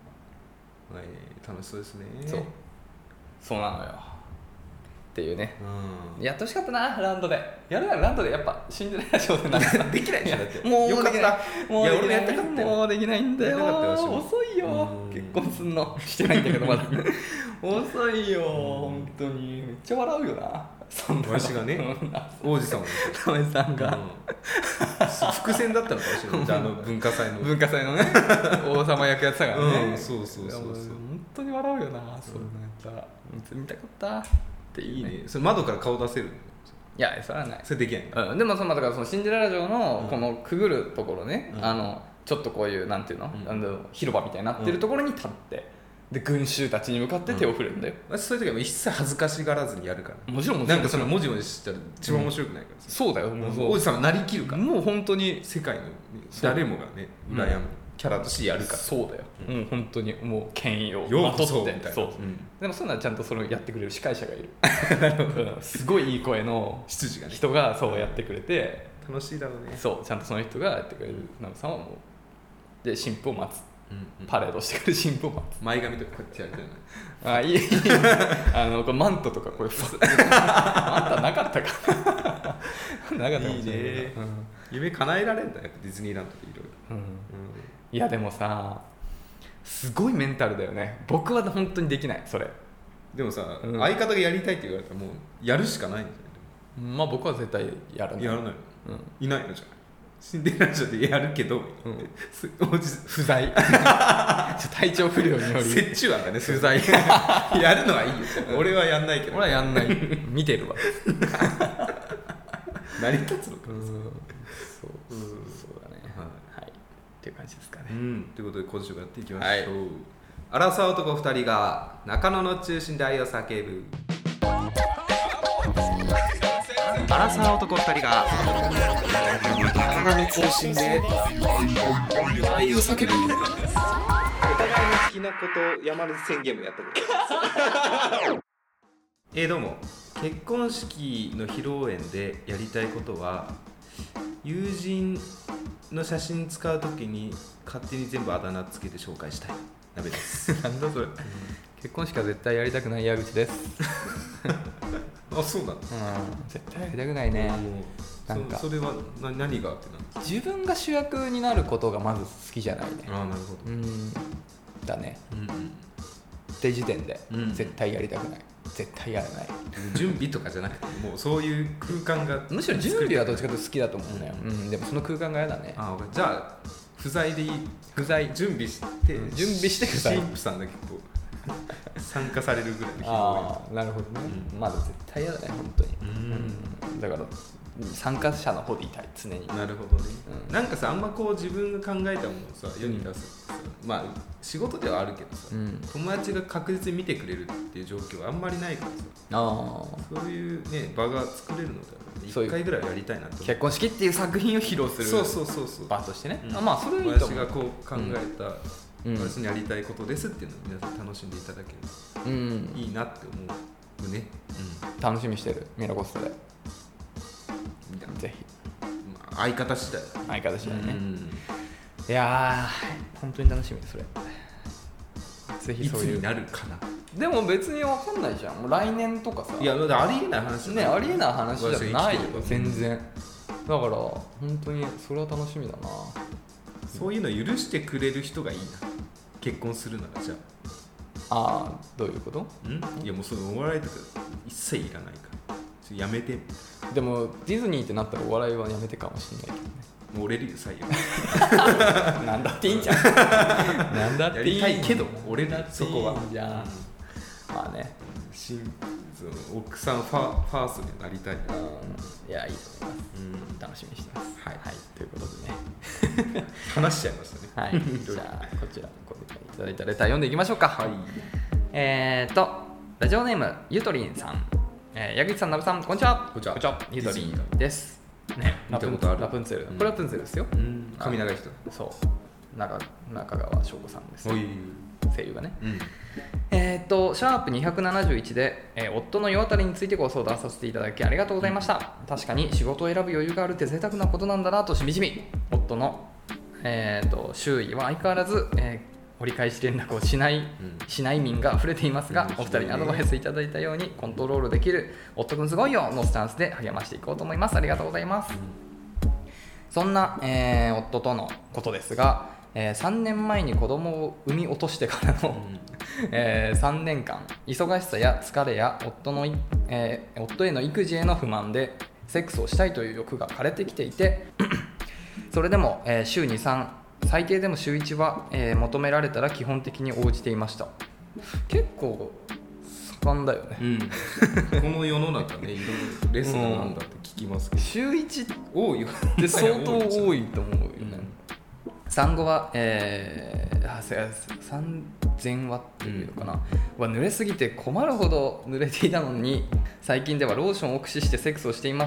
[SPEAKER 1] 楽しそうですね。
[SPEAKER 2] そうなのよっていうね、やってほしかったなランドで。やるならランドでやっぱシンデレラ城でなんか
[SPEAKER 1] できないでしょだって。
[SPEAKER 2] もう
[SPEAKER 1] よかった。
[SPEAKER 2] もう
[SPEAKER 1] 俺もやったかったよ。
[SPEAKER 2] もうできないんだよ。遅いよ結婚すんの。してないんだけどまだ遅いよ本当に。めっちゃ笑うよなそんな。
[SPEAKER 1] わしがね王子様
[SPEAKER 2] ナメさんが
[SPEAKER 1] 伏線だったのかもしれない。じゃあ文化祭の
[SPEAKER 2] ね王様役やってたからね。
[SPEAKER 1] そう
[SPEAKER 2] 本当に笑うよなそんなやつ。見たかったっていいね。
[SPEAKER 1] それ窓から顔出せる。
[SPEAKER 2] いやそれはない。
[SPEAKER 1] それできない。
[SPEAKER 2] でもだからそのシンデレラ城のこのくぐるところね、ちょっとこういうなんていうの、広場みたいになってるところに立って、で群衆たちに向かって手を振るんだよ。
[SPEAKER 1] そういう時は一切恥ずかしがらずにやるから。
[SPEAKER 2] もちろん
[SPEAKER 1] なんかその文字したら一番面白くないから。
[SPEAKER 2] そうだよ。
[SPEAKER 1] 王子様なりきるから。
[SPEAKER 2] もう本当に
[SPEAKER 1] 世界の誰もがね羨むキャラとしてやるから。
[SPEAKER 2] そうだよ。もう本当にもう権威をまとって。そう。でもそういうのはちゃんとそれをやってくれる司会者がいる。すごいいい声の人がそうやってくれて
[SPEAKER 1] 楽しいだろうね。
[SPEAKER 2] そうちゃんとその人がやってくれる。ナムさんはもうで新婦を待つ。パレードしてくる新婦を待つ。
[SPEAKER 1] 前髪とかこうやってやるじゃない。
[SPEAKER 2] いい。これマントとかこれマントなかったか。なかった。いいね。
[SPEAKER 1] 夢叶えられるんだやっぱディズニーランドでいろいろ。
[SPEAKER 2] いやでもさすごいメンタルだよね。僕は本当にできないそれ。
[SPEAKER 1] でもさ、相方がやりたいって言われたらもうやるしかないんじ
[SPEAKER 2] ゃない。まあ僕は絶対やらない。
[SPEAKER 1] やらないの。いないのじゃない。シンデレラ城でやるけど、
[SPEAKER 2] 不在。体調不良により
[SPEAKER 1] 折衷案がね
[SPEAKER 2] 不在。
[SPEAKER 1] やるのはいいよ。俺はやんないけど。
[SPEAKER 2] 俺はやんない。見てるわ。
[SPEAKER 1] 成り立つのか。
[SPEAKER 2] そうだね。はい。っていう感じですかね。
[SPEAKER 1] ということで今週もやっていきましょう。アラサー男2人が中野の中心で愛を叫ぶ。アラサー男2人が中野の中心で愛を叫ぶ。お互いの好きなことを山根宣言もやったことどうも。結婚式の披露宴でやりたいことは、友人の写真使うときに勝手に全部あだ名つけて紹介したい鍋です。
[SPEAKER 2] なんだそれ、結婚式は絶対やりたくない矢口です。
[SPEAKER 1] あ、そうなの。
[SPEAKER 2] 絶対やりたくないね。
[SPEAKER 1] なんか それは何がってなの。
[SPEAKER 2] 自分が主役になることがまず好きじゃないね。
[SPEAKER 1] ああ、なるほど。
[SPEAKER 2] だね。って時点で、絶対やりたくない。絶対やらない。
[SPEAKER 1] 準備とかじゃなくて、もうそういう空間が、
[SPEAKER 2] むしろ準備はどっちかというと好きだと思うんだよ。でもその空間が嫌だね。
[SPEAKER 1] じゃあ不在でいい。
[SPEAKER 2] 不在。
[SPEAKER 1] 準備して
[SPEAKER 2] 不在。
[SPEAKER 1] 神父さんだけこう参加されるぐらいの披露
[SPEAKER 2] 宴。なるほどね。まだ絶対嫌だね、本当に。だから参加者の方でいたい、常に。
[SPEAKER 1] なるほどね。なんかさ、あんまこう自分が考えたものをさ世に出すってさ、まあ仕事ではあるけどさ、友達が確実に見てくれるっていう状況はあんまりないからさ、そういうね場が作れるので1回ぐらいやりたいなと。
[SPEAKER 2] 結婚式っていう作品を披露する場としてね。まあそれはいいと思う。
[SPEAKER 1] 私がこう考えた、私にやりたいことですっていうのを皆さん楽しんでいただける、いいなって思うね。
[SPEAKER 2] 楽しみにしてる。ミラコストでぜひ。
[SPEAKER 1] 相方次第。
[SPEAKER 2] 相方次第ね。いやー本当に楽しみ。それぜひそういう。
[SPEAKER 1] いつになるかな。
[SPEAKER 2] でも別に分かんないじゃん。もう来年とかさ。
[SPEAKER 1] いや、ありえない話
[SPEAKER 2] ね。ありえない話じゃないよ全然。だから本当にそれは楽しみだな。
[SPEAKER 1] そういうの許してくれる人がいいな。結婚するなら。じゃ
[SPEAKER 2] あどういうこと？
[SPEAKER 1] いやもうそのお笑いとか一切いらないから。やめて。
[SPEAKER 2] でもディズニーってなったらお笑いはやめてかもしれないけどね。
[SPEAKER 1] もう折れるよ最後。
[SPEAKER 2] なんだっていいんじゃん。なんだっていい
[SPEAKER 1] やりたいけど折れる。そこは。
[SPEAKER 2] じゃあまあね。
[SPEAKER 1] 奥さんファーストになりたい。
[SPEAKER 2] いやいいと思います。楽しみにしてます。はいということでね。
[SPEAKER 1] 話しちゃいましたね。
[SPEAKER 2] はい。じゃあこちらご理解いただいたレター読んでいきましょうか。はい。ラジオネームゆとりんさん。矢口さん、なぶさん、こんにちは。
[SPEAKER 1] こんにちは。
[SPEAKER 2] ゆとりんです。ね、ラプンツェル。これラプンツェルですよ。
[SPEAKER 1] 髪長い人。
[SPEAKER 2] そう。中川翔子さんです。声優がね。シャープ271で、夫の世渡りについてご相談させていただきありがとうございました。確かに仕事を選ぶ余裕があるって贅沢なことなんだなとしみじみ。夫の、周囲は相変わらず、折り返し連絡をしない民が溢れていますが、お二人にアドバイスいただいたようにコントロールできる夫くんすごいよのスタンスで励ましていこうと思います。ありがとうございます。そんな、夫とのことですが、3年前に子供を産み落としてからの、3年間忙しさや疲れや夫への育児への不満でセックスをしたいという欲が枯れてきていてそれでも、週に3最低でも週1は、求められたら基本的に応じていました。結構盛んだよね、
[SPEAKER 1] この世の中ね、いろいろレストランなんだって聞きますけど、
[SPEAKER 2] 週1
[SPEAKER 1] 多いよ
[SPEAKER 2] で相当多いと思うよね。産後は、産前はっていうのかな、濡れすぎて困るほど濡れていたのに、最近ではローションを駆使してセックスをしてい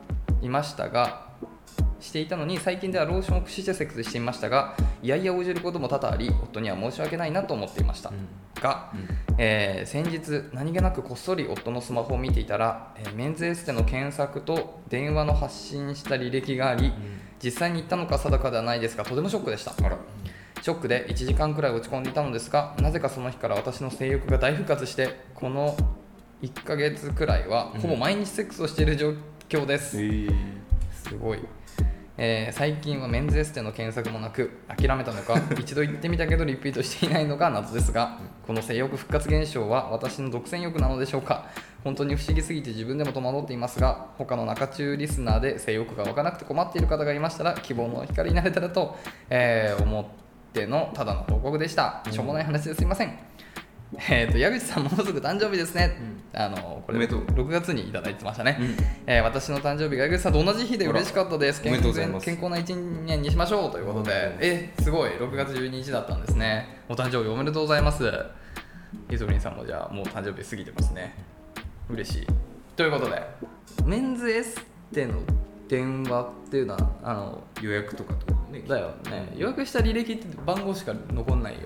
[SPEAKER 2] たのに最近ではローションを駆使してセックスしていましたが、いやいや応じることも多々あり、夫には申し訳ないなと思っていました、が、先日何気なくこっそり夫のスマホを見ていたら、メンズエステの検索と電話の発信した履歴があり、実際に行ったのか定かではないですが、とてもショックでした。ショックで1時間くらい落ち込んでいたのですが、なぜかその日から私の性欲が大復活して、この1ヶ月くらいはほぼ毎日セックスをしている状況です、すごい。最近はメンズエステの検索もなく諦めたのか一度行ってみたけどリピートしていないのが謎ですが、この性欲復活現象は私の独占欲なのでしょうか。本当に不思議すぎて自分でも戸惑っていますが、他の中中リスナーで性欲が湧かなくて困っている方がいましたら希望の光になれたらと、思ってのただの報告でした。しょうもない話ですいません。矢口さんもうすぐ誕生日ですね、これ6月にいただいてましたね、私の誕生日が矢口さんと同じ日で嬉しかったです。健康な1年にしましょうということで、すごい6月12日だったんですね。お誕生日おめでとうございます。ゆずりんさんもじゃあもう誕生日過ぎてますね。嬉しい。ということで、メンズエステの電話っていうのは
[SPEAKER 1] 予約とかね
[SPEAKER 2] だよね。予約した履歴って番号しか残んないよね。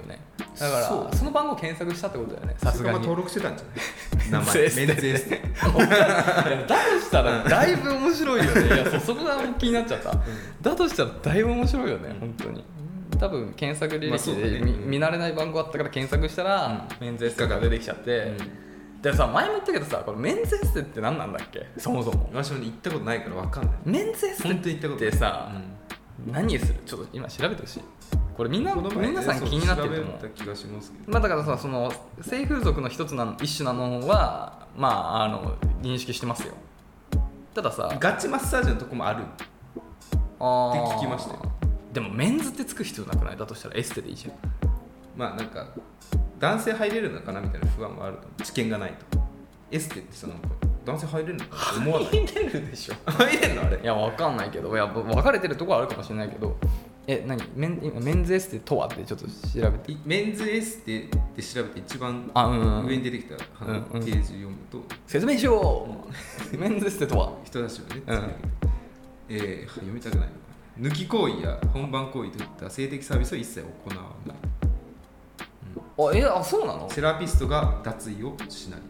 [SPEAKER 2] だからその番号検索したってことだよね、さすがに。
[SPEAKER 1] 登録してたんじゃない名前メンズエステ
[SPEAKER 2] だとしたらだいぶ面白いよね。いや、そこが気になっちゃった、だとしたらだいぶ面白いよね、本当に。多分検索履歴で見慣れない番号あったから検索したら、メンズエステが出てきちゃって、でさ、前も言ったけどさ、これメンズエステって何なんだっけ、そもそも。
[SPEAKER 1] 私も行ったことないから分かんない。
[SPEAKER 2] メンズエステってさ、何する？ちょっと今調べてほしい。これ皆さん気になってると思う。まあだからさ、その性風俗の一種なのはまあ認識してますよ。たださ、
[SPEAKER 1] ガチマッサージのとこもあるって聞きましたよ。
[SPEAKER 2] でもメンズってつく必要なくない？だとしたらエステでいいじゃん。
[SPEAKER 1] まあなんか男性入れるのかなみたいな不安もあると思う。知見がないと。エステってさ、なんか男性入れるのか思わない。
[SPEAKER 2] 入れるでしょ。
[SPEAKER 1] 入れるのあれ。
[SPEAKER 2] いや、分かんないけど、いや分かれてるところはあるかもしれないけど、何メンズエステとはってちょっと調べて。
[SPEAKER 1] メンズエステって調べて一番上に出てきたページ読むと、
[SPEAKER 2] 説明しよう。メンズエステとは
[SPEAKER 1] 人差し指ね、読みたくないのかな。抜き行為や本番行為といった性的サービスを一切行わない。
[SPEAKER 2] そうなの？
[SPEAKER 1] セラピストが脱衣をしない。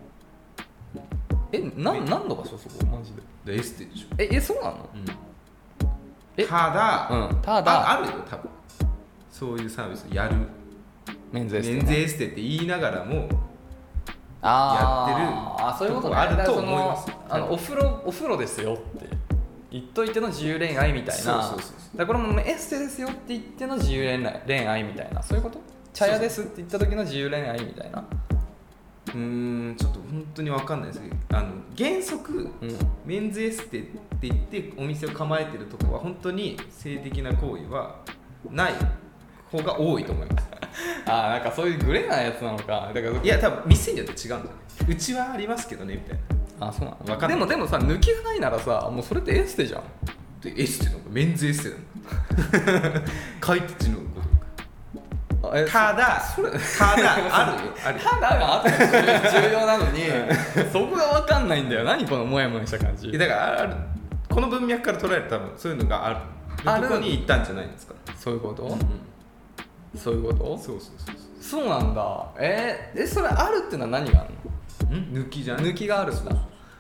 [SPEAKER 2] 何の場所そこマジで？
[SPEAKER 1] エステでしょ。
[SPEAKER 2] そうなの？
[SPEAKER 1] ただあるよ多分。そういうサービスやる
[SPEAKER 2] メンズエ
[SPEAKER 1] ステって言いながらもやってる。
[SPEAKER 2] そういうことね。
[SPEAKER 1] あると思います。
[SPEAKER 2] お風呂ですよって言っといての自由恋愛みたいな。だからこれもエステですよって言っての自由恋愛みたいな、そういうこと？茶屋ですって言った時の自由恋愛みたいな。
[SPEAKER 1] ちょっと本当に分かんないですけど、原則、メンズエステって言ってお店を構えてるところは本当に性的な行為はない方が多いと思います。
[SPEAKER 2] なんかそういうグレーなやつなのか。だから
[SPEAKER 1] いや、多分店によって違うんじゃない。うちはありますけどねみたいな。
[SPEAKER 2] そうなの？でもさ、抜きがないならさ、もうそれってエステじゃん。
[SPEAKER 1] でエステのメンズエステなの。書いて字のこと。ただあるよ。
[SPEAKER 2] ただがあって重要なのにそこが分かんないんだよ。何このモヤモヤした感じ。
[SPEAKER 1] だからこの文脈から捉えると多分そういうのがあるとこに行ったんじゃないですか。
[SPEAKER 2] そういうこと？そういうこと？そうなんだ。それあるってのは何があるの？
[SPEAKER 1] 抜きじゃない？
[SPEAKER 2] 抜きがあるんだ。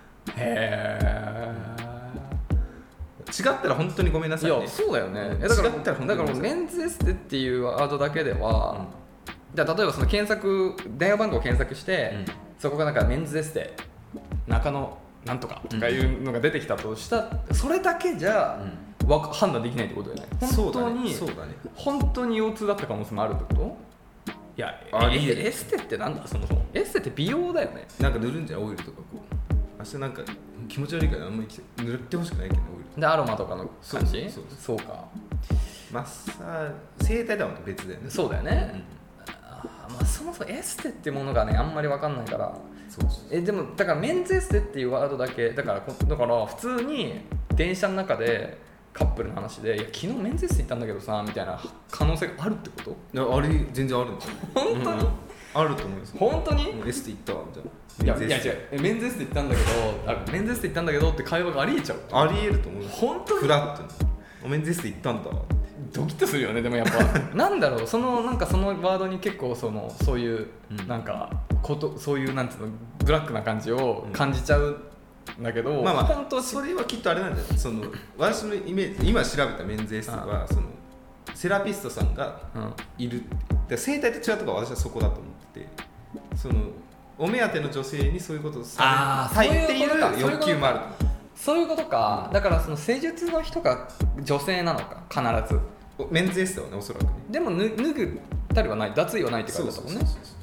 [SPEAKER 1] 違ったら本当にごめんなさいね。
[SPEAKER 2] いや、そうだよね。だからメンズエステっていうワードだけでは、じゃあ例えばその電話番号を検索して、そこがなんかメンズエステ中野なんとかとかいうのが出てきたとしたら、それだけじゃ判断できないってことだよね。本当に腰痛だった可能性もあるってこと？いや、エステってなんだそもそも。エステって美容だよね。
[SPEAKER 1] なんか塗るんじゃオイルとかこう。明日なんか気持ち悪いからあんまり塗ってほしくないけど、オイル
[SPEAKER 2] でアロマとかの感じ。そうか。
[SPEAKER 1] マッサージ整体とはまた別だよね。
[SPEAKER 2] そうだよね。そもそもエステってものがねあんまり分かんないから。でもだからメンズエステっていうワードだけだから普通に電車の中でカップルの話で、いや昨日メンズエステ行ったんだけどさみたいな可能性があるってこと？
[SPEAKER 1] あれ全然あるんですよ。
[SPEAKER 2] 本当に？
[SPEAKER 1] あると思います。
[SPEAKER 2] 本当に？
[SPEAKER 1] エステ行ったわみたいな。
[SPEAKER 2] いや違う、メンズエステ行ったんだけど、メンズエステ行ったんだけどって会話がありえちゃう。
[SPEAKER 1] ありえると思う。
[SPEAKER 2] 本当に？
[SPEAKER 1] フラットにメンズエステ行ったんだ。
[SPEAKER 2] ドキッとするよね。でもやっぱなんだろう、そのワードに結構そういうなんかそういうなんつうのブラックな感じを感じちゃうんだけど、
[SPEAKER 1] 本当それはきっとあれなんだよ。私のイメージ、今調べたメンズエステはセラピストさんがいる。整体と違うとこは私はそこだと思ってて、お目当ての女性にそういうことをされたいっていう欲求もある。
[SPEAKER 2] そういうことか。だから施術の人が女性なのか必ず。
[SPEAKER 1] メンズエステはね、おそらくね。
[SPEAKER 2] でも脱ぐたりはない、脱衣はないって書いてあったもんね。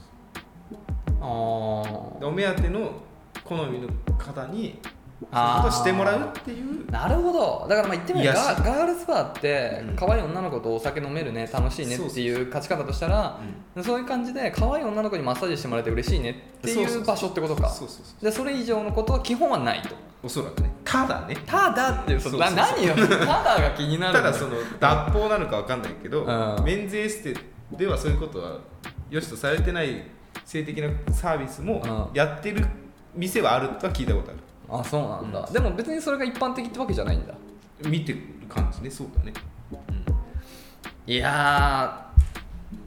[SPEAKER 1] お目当ての好みの方にそういうことをしてもらうっていう。
[SPEAKER 2] なるほど。だから言ってみればガールズバーって可愛い女の子とお酒飲めるね、楽しいねっていう価値観だとしたら、そういう感じで可愛い女の子にマッサージしてもらえて嬉しいねっていう場所ってことか。でそれ以上のことは基本はないと。
[SPEAKER 1] おそらくね。ただって
[SPEAKER 2] いう何よ。ただが気になる。
[SPEAKER 1] ただ脱法なのか分かんないけど、メンズエステではそういうことは良しとされてない性的なサービスもやってる店はあるとは聞いたことある。
[SPEAKER 2] そうなんだ。でも別にそれが一般的ってわけじゃないんだ。
[SPEAKER 1] 見てる感じね。そうだね。
[SPEAKER 2] いや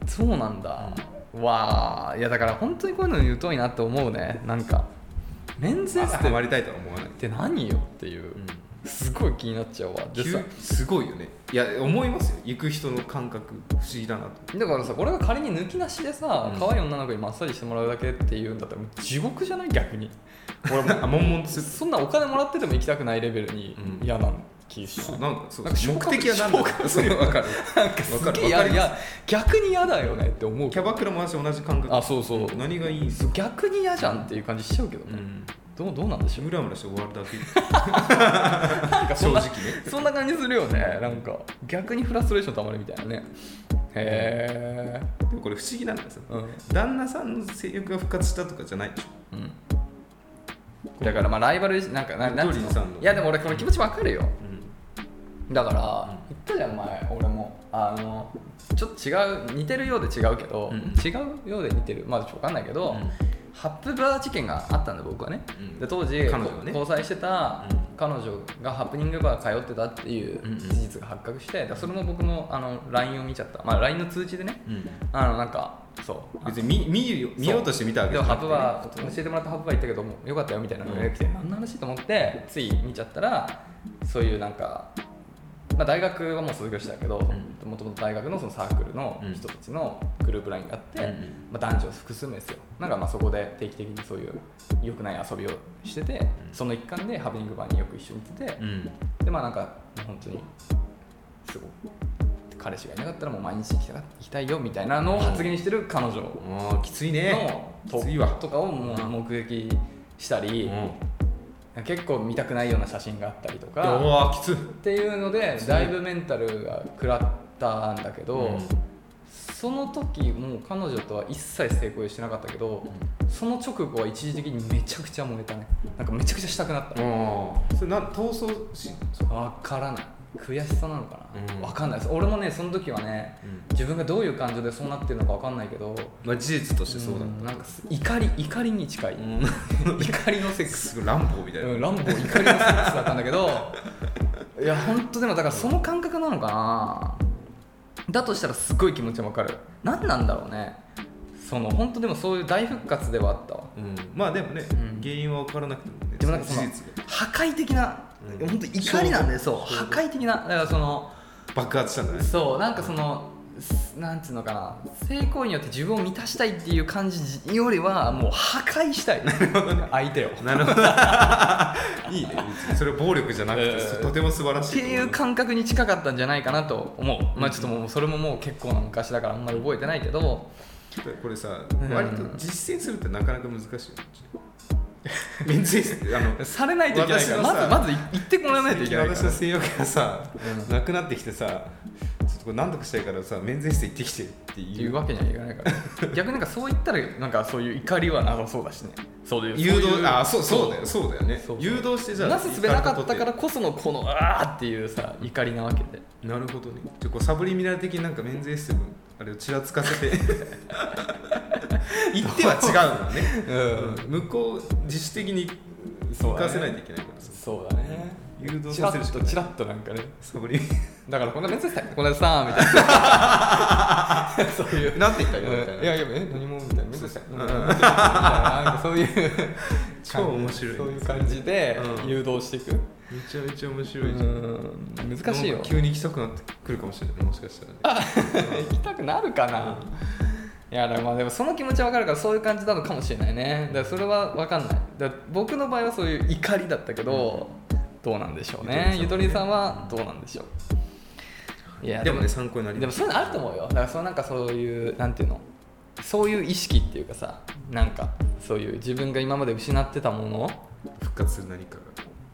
[SPEAKER 2] そうなんだ、わあ、いやだから本当にこういうの言うといなって思うね。なんかメンズエステ
[SPEAKER 1] ハマりたいとは思わない
[SPEAKER 2] って何よっていう、すごい気になっちゃうわ。でさ、
[SPEAKER 1] すごいよね。いや思いますよ、行く人の感覚不思議だなと。
[SPEAKER 2] だからさ、これが仮に抜きなしでさ、可愛い女の子にマッサージしてもらうだけっていうんだったらもう地獄じゃない？逆に
[SPEAKER 1] 俺も悶々とする。
[SPEAKER 2] そんなお金もらってても行きたくないレベルに嫌な気がしない。
[SPEAKER 1] なんかそう目的は何だろう。それ分かる。
[SPEAKER 2] なんかすげえ嫌、いや逆に嫌だよねって思う。
[SPEAKER 1] キャバクラも私同じ感覚。
[SPEAKER 2] あ、そうそう。
[SPEAKER 1] 何がいいんですか。
[SPEAKER 2] 逆に嫌じゃんっていう感じしちゃうけどね。どうなんでしょう。
[SPEAKER 1] ムラムラして終わるだけ。
[SPEAKER 2] なんか
[SPEAKER 1] 正直ね。
[SPEAKER 2] そんな感じするよね。なんか逆にフラストレーションたまるみたいなね。へえ。
[SPEAKER 1] でもこれ不思議なんですよ。旦那さんの性欲が復活したとかじゃないでしょ。
[SPEAKER 2] だからまあライバルなんかなんいやでも俺この気持ちわかるよ。だから言ったじゃん前、俺もちょっと違う、似てるようで違うけど、違うようで似てる、まあちょっと分かんないけど、ハップバー事件があったんだ僕はね。で当時交際してた彼女がハプニングバー通ってたっていう事実が発覚して、それも僕のLINE を見ちゃった、まあ LINE の通知でね、なんかそう
[SPEAKER 1] 別に見ようとして見たわけ
[SPEAKER 2] じゃなくて、でもハプバー教えてもらったハプバー行ったけどもよかったよみたいなのが来て、何の話と思ってつい見ちゃったら、そういうなんかまあ、大学はもう卒業したけど、もともと大学のそのサークルの人たちのグループ LINE があって、まあ、男女複数名ですよ。なんかまあそこで定期的にそういう良くない遊びをしてて、その一環でハプニングバーによく一緒に行ってて、でまあなんか本当にすごい彼氏がいなかったらもう毎日行きたいよみたいなのを発言してる彼女の
[SPEAKER 1] きついね
[SPEAKER 2] とかをもう目撃したり、結構見たくないような写真があったりとか
[SPEAKER 1] きつ
[SPEAKER 2] っていうのでだいぶメンタルが食らったんだけど、その時もう彼女とは一切性行為してなかったけど、その直後は一時的にめちゃくちゃ燃えたね。なんかめちゃくちゃしたくなった。それ
[SPEAKER 1] 逃走し
[SPEAKER 2] 分からない、悔しさなのかな、分かんないです。俺もねその時はね、自分がどういう感情でそうなってるのか分かんないけど、
[SPEAKER 1] まあ、事実としてそうだった、
[SPEAKER 2] なんか怒りに近い、怒りのセックス、
[SPEAKER 1] 乱暴みたいな、
[SPEAKER 2] 乱暴怒りのセックスだったんだけどいや本当でもだからその感覚なのかな。だとしたらすごい気持ちも分かる。何なんだろうね、その本当でもそういう大復活ではあったわ。
[SPEAKER 1] まあでもね、原因は分からなくてもね、
[SPEAKER 2] でもなんかその破壊的な、本当怒りなんで、そう破壊的な、だからその
[SPEAKER 1] 爆発したんだね。
[SPEAKER 2] そうなんかそのなんていうのかな、性行為によって自分を満たしたいっていう感じよりはもう破壊したい相手を。
[SPEAKER 1] なるほどいいね、それは暴力じゃなくて、とても素晴らしい
[SPEAKER 2] っていう感覚に近かったんじゃないかなと思う。まあちょっともうそれももう結構な昔だからあんまり覚えてないけど、
[SPEAKER 1] これさ、割と実践するってなかなか難しいよメンズエステ
[SPEAKER 2] されないといけないから、まず言ってもらわないといけないから。
[SPEAKER 1] 私の性欲がさ、なくなってきてさ、ちょっとこれ何とかしたいからさ、メンズエステ行ってきてっていう
[SPEAKER 2] わけにはいかないから逆になんかそう言ったらなんかそういう怒りはなさそうだしね。そういう
[SPEAKER 1] 誘導、そうだよね。誘導してじゃあ
[SPEAKER 2] なすすべなかったからこそのこのあーっていうさ怒りなわけで。
[SPEAKER 1] なるほどね。じゃこうサブリミナル的になんかメンズエステのあれをちらつかせて言っては違うのね、向こう自主的に行かせないといけないからさ。
[SPEAKER 2] そうだね、
[SPEAKER 1] 誘導させるしかない。
[SPEAKER 2] チラッとなんかね、
[SPEAKER 1] サブリミ
[SPEAKER 2] だからこんなメンズエステこれさみたいなそういう
[SPEAKER 1] なんて言ったらいいのみたいな、
[SPEAKER 2] いや何もみたいな、メンズエステなんかそういう
[SPEAKER 1] 超面白い、
[SPEAKER 2] そういう感じで誘導していく。
[SPEAKER 1] めちゃめちゃ面白いじゃん。
[SPEAKER 2] 難しいよ。
[SPEAKER 1] 急に行きたくなってくるかもしれない、もしかしたらね。
[SPEAKER 2] 行きたくなるかな、いやまあでもその気持ちは分かるからそういう感じなのかもしれないね。だからそれは分かんない。だから僕の場合はそういう怒りだったけど、どうなんでしょうね。ゆとりさんはどうなんでしょう。いや
[SPEAKER 1] でもね、参考になります。
[SPEAKER 2] でもそういうのあると思うよ。だからなんかそういうなんていうの、そういう意識っていうかさ、なんかそういう自分が今まで失ってたもの
[SPEAKER 1] 復活する何かが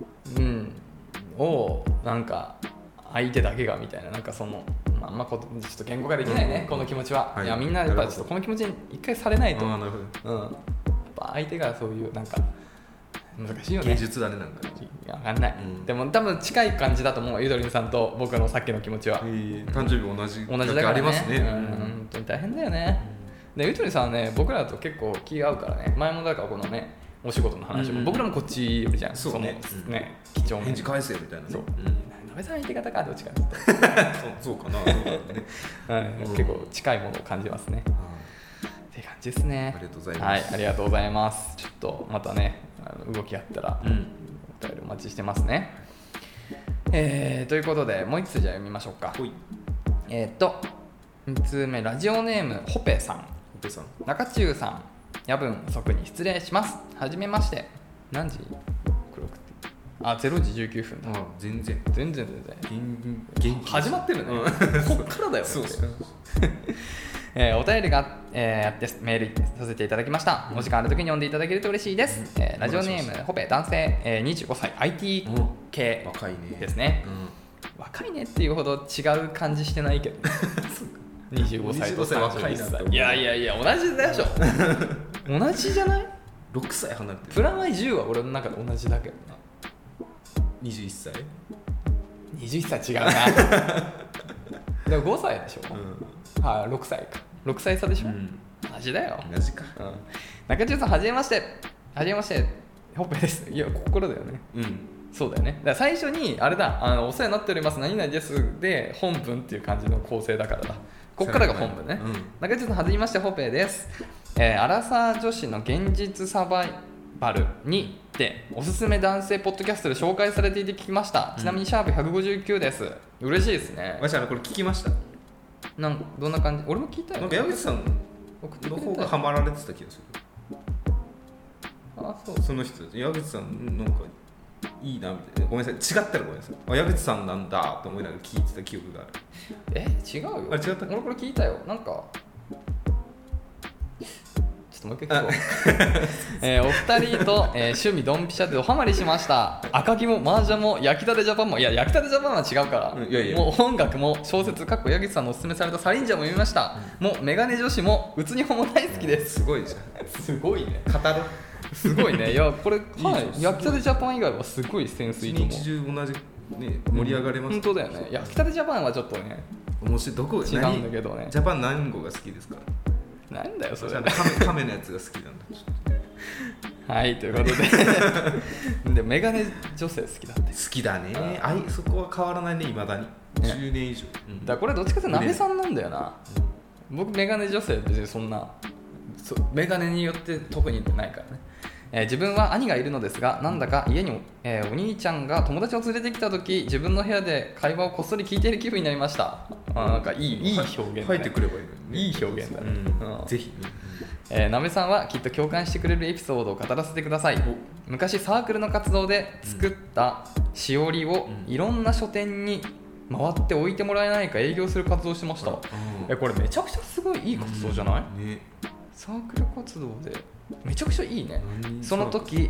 [SPEAKER 2] をなんか相手だけがみたいな、なんかそのあんまちょっと言語化できないね、この気持ちは、いやみんなやっぱちょっとこの気持ちに一回されないと。
[SPEAKER 1] なるほど、
[SPEAKER 2] やっぱ相手がそういうなんか難しいよね。
[SPEAKER 1] 芸術だね、なんか
[SPEAKER 2] いや分かんない、でも多分近い感じだと思う、ゆどりんさんと僕のさっきの気持ちは。
[SPEAKER 1] 誕生日同じ
[SPEAKER 2] だからね、
[SPEAKER 1] ありますね。
[SPEAKER 2] 本当に大変だよね。でゆどりんさんはね、僕らと結構気が合うからね。前もだからこのねお仕事の話も、僕らもこっちよりじゃん。
[SPEAKER 1] そうね、
[SPEAKER 2] 几帳面
[SPEAKER 1] 返事返せよみたいなね。
[SPEAKER 2] そう鍋さんの言い方かどっちかというと
[SPEAKER 1] そうかな、そうだね、
[SPEAKER 2] 結構近いものを感じますね、って感じですね。
[SPEAKER 1] ありがとうございます。
[SPEAKER 2] はい、ありがとうございます。ちょっとまたね動きあったら、お便りお待ちしてますね。ということでもう1つじゃあ読みましょうか。2つ目、ラジオネームほぺさん。中中さん、夜分遅くに失礼します。はじめまして。何時？0時19分だ。
[SPEAKER 1] 全然
[SPEAKER 2] 始まってるね、こっからだよね。
[SPEAKER 1] そう
[SPEAKER 2] お便りが、あってメールさせていただきました。お時間ある時に読んでいただけると嬉しいです。ラジオネームほぺ、男性、25歳 IT 系ですね。若いねっていうほど違う感じしてないけど25歳と31歳、いや同じでしょ同じじゃない？
[SPEAKER 1] 6 歳離れてる。
[SPEAKER 2] プラマイ10は俺の中で同じだけどな。
[SPEAKER 1] 21歳
[SPEAKER 2] 21歳違うなでも5歳でしょ、6歳か、6歳差でしょ、同じだよ。
[SPEAKER 1] 同じか。
[SPEAKER 2] 中中さん、はじめまして。ほっぺです。いや、心だよね。そうだよね。だから最初にあれだ、お世話になっております何々ですで本文っていう感じの構成だからだ。こっからが本文ね。中中さん、はじめまして、ほっぺです。アラサー女子の現実サバイバルにておすすめ男性ポッドキャストで紹介されていて聞きました。ちなみにシャープ159です。嬉しいですね。
[SPEAKER 1] 私これ聞きました。
[SPEAKER 2] どんな感じ？俺も聞いたよ。
[SPEAKER 1] なんか矢口さんの方がハマられてた気がする。その人矢口さんなんかいいなみたいな。ごめんなさい、違ったらごめんなさい。矢口さんなんだと思いながら聞いてた記憶がある。
[SPEAKER 2] 違うよ。
[SPEAKER 1] あれ違った？
[SPEAKER 2] 俺これ聞いたよ。なんかもう一回聞こうお二人と、趣味ドンピシャでドハマりしました。赤木も麻雀も焼きたてジャパンも、いや焼きたてジャパンは違うから、もう音楽も小説矢口さんのおすすめされたサリンジャーも読みました。もうメガネ女子もうつにほも大好きです。
[SPEAKER 1] すごいじゃん。
[SPEAKER 2] すごいね。
[SPEAKER 1] 語る。
[SPEAKER 2] すごいね。いやこれ焼きたてジャパン以外はすごいセンスいいと思う。
[SPEAKER 1] 一日中同じね盛り上がれます。
[SPEAKER 2] 本当だよね。焼きたてジャパンはちょっとね
[SPEAKER 1] 面白い。どこ
[SPEAKER 2] 違うんだけどね。
[SPEAKER 1] ジャパン何語が好きですか？
[SPEAKER 2] なんだよそれ。
[SPEAKER 1] 亀のやつが好きなん
[SPEAKER 2] だ。はい、ということででメガネ女性好きだって。
[SPEAKER 1] 好きだね。そこは変わらないね、いまだに10年以上。
[SPEAKER 2] だからこれどっちかというと鍋さんなんだよな。僕メガネ女性別にそんなメガネによって特にないからね。自分は兄がいるのですが、なんだか家に、お兄ちゃんが友達を連れてきた時、自分の部屋で会話をこっそり聞いている気分になりました。なんかいい表現だね。
[SPEAKER 1] 書いてくればいいのにね。
[SPEAKER 2] いい表現だね。
[SPEAKER 1] ぜひ。
[SPEAKER 2] なべさんはきっと共感してくれるエピソードを語らせてください。昔サークルの活動で作ったしおりをいろんな書店に回って置いてもらえないか営業する活動をしてました。これめちゃくちゃすごいいい活動じゃない？サークル活動でめちゃくちゃいいね。その時、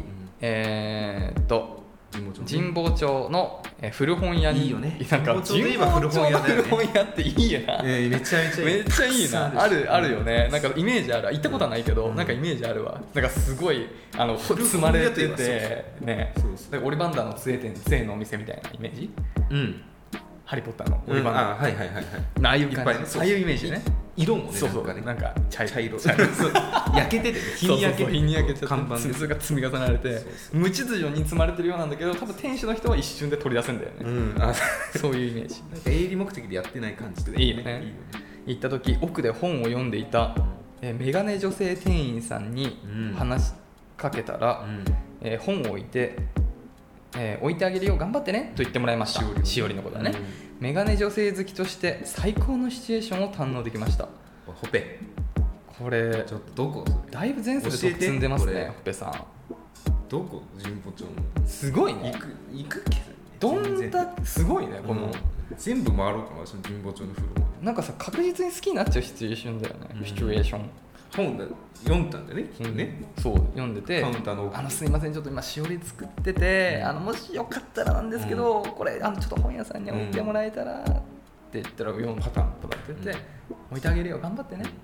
[SPEAKER 2] 神保町の古本屋に
[SPEAKER 1] いいよね。
[SPEAKER 2] なんか神保町の古本屋っていいよな。
[SPEAKER 1] めちゃめちゃいい。
[SPEAKER 2] めっちゃいいな。あるよね。なんかイメージある。行ったことはないけど、なんかイメージあるわ。なんかすごい積まれててね。なんかオリバンダーの杖のお店みたいなイメージ。ハリーポッターのオリバンダー。
[SPEAKER 1] はい。
[SPEAKER 2] ああいう感じ。ああいうイメージね。
[SPEAKER 1] 色もね、なんか茶色。焼けてて、日に焼けて
[SPEAKER 2] 看板が積み重ねられて、無秩序に積まれてるようなんだけど、多分店主の人は一瞬で取り出せるんだよね。そういうイメージ。
[SPEAKER 1] なんか営利目的でやってない感じで
[SPEAKER 2] いいよね。行った時、奥で本を読んでいたメガネ女性店員さんに話しかけたら、本を置いてあげるよ、頑張ってねと言ってもらいました。しおりのことだね。メガネ女性好きとして最高のシチュエーションを堪能できました。
[SPEAKER 1] ほぺ、
[SPEAKER 2] これ
[SPEAKER 1] ちょっとどこ？
[SPEAKER 2] だいぶ前世で得積んでますね、ほぺさん。
[SPEAKER 1] どこ？神保町の
[SPEAKER 2] すごいね。
[SPEAKER 1] 行くけ
[SPEAKER 2] どんだすごいね、この
[SPEAKER 1] 全部回ろうかな、その神保町の風呂。
[SPEAKER 2] なんかさ、確実に好きになっちゃうシチュエーションだよね。シチュエーション
[SPEAKER 1] 本読んだんだよね、
[SPEAKER 2] そう読んでて、
[SPEAKER 1] カウンターの
[SPEAKER 2] すいません、ちょっと今しおり作ってて、もしよかったらなんですけど、これちょっと本屋さんに置いてもらえたらって言ったら、4パターンとかって言って、置いてあげるよ、頑張ってね。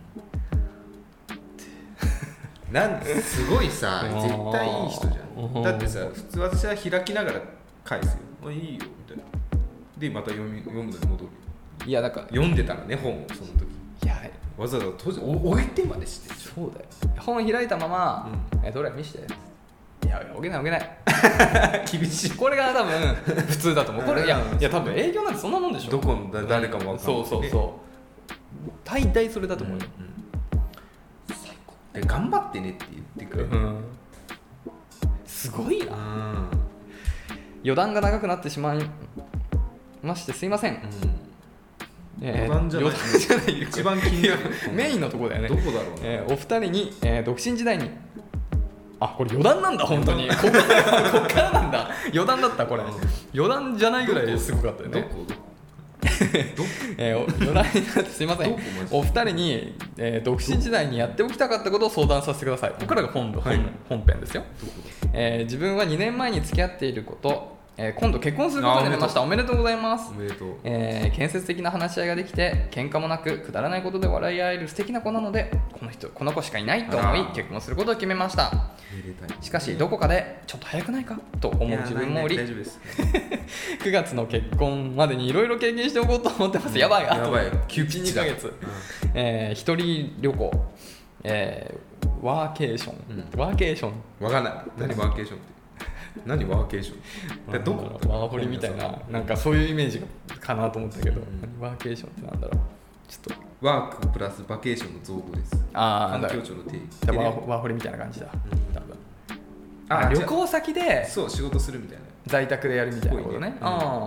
[SPEAKER 1] なんすごいさ、絶対いい人じゃん。だってさ、普通私は開きながら返すよ、いいよみたいな。でまた読むのに戻る。
[SPEAKER 2] いや、だから
[SPEAKER 1] 読んでたらね、本をその時。
[SPEAKER 2] いや、
[SPEAKER 1] わざわざ置いてまでして。
[SPEAKER 2] そうだよ。本開いたまま、どれ見して。 や起きない
[SPEAKER 1] 厳しい。
[SPEAKER 2] これが多分普通だと思う。これいや多分営業なんてそんなもんでしょ。
[SPEAKER 1] どこの誰かも分かんない、ね、
[SPEAKER 2] そう大体それだと思うよ、
[SPEAKER 1] 最高。頑張ってねって言ってくれる、
[SPEAKER 2] すごいな。余談が長くなってしまいましてすいません。
[SPEAKER 1] 余談じゃない一番気になる
[SPEAKER 2] メインのところだよね。
[SPEAKER 1] どこだろうね、
[SPEAKER 2] お二人に、独身時代にこれ余談なんだ本当にこっからなんだ。余談だったこれ、余談じゃないぐらいすごかったよね。余談になってすいません。お二人に、独身時代にやっておきたかったことを相談させてください。ここからが本編ですよ。自分は2年前に付き合っている子と、今度結婚することになりました。おめでとうございます。
[SPEAKER 1] おめでとう。
[SPEAKER 2] 建設的な話し合いができて喧嘩もなくくだらないことで笑い合える素敵な子なので、この子しかいないと思い結婚することを決めました。しかしどこかでちょっと早くないかと思う自分もおり、
[SPEAKER 1] 大丈夫です
[SPEAKER 2] 9月の結婚までにいろいろ経験しておこうと思ってます。やばい、あと
[SPEAKER 1] 急ピッチだ。
[SPEAKER 2] 1、2ヶ月、一人旅行、ワーケーション、ワーケーション
[SPEAKER 1] わかんない。何ワーケーションって何ワーケーションどこ
[SPEAKER 2] ワーホリみたいな、なんかそういうイメージかなと思ったけど、ワーケーションってなんだろう。ちょっと
[SPEAKER 1] ワークプラスバケーションの造語です。環境庁の定義。
[SPEAKER 2] ワーホリみたいな感じだ、多分。旅行先で
[SPEAKER 1] そう仕事するみたいな、
[SPEAKER 2] 在宅でやるみたいなことね。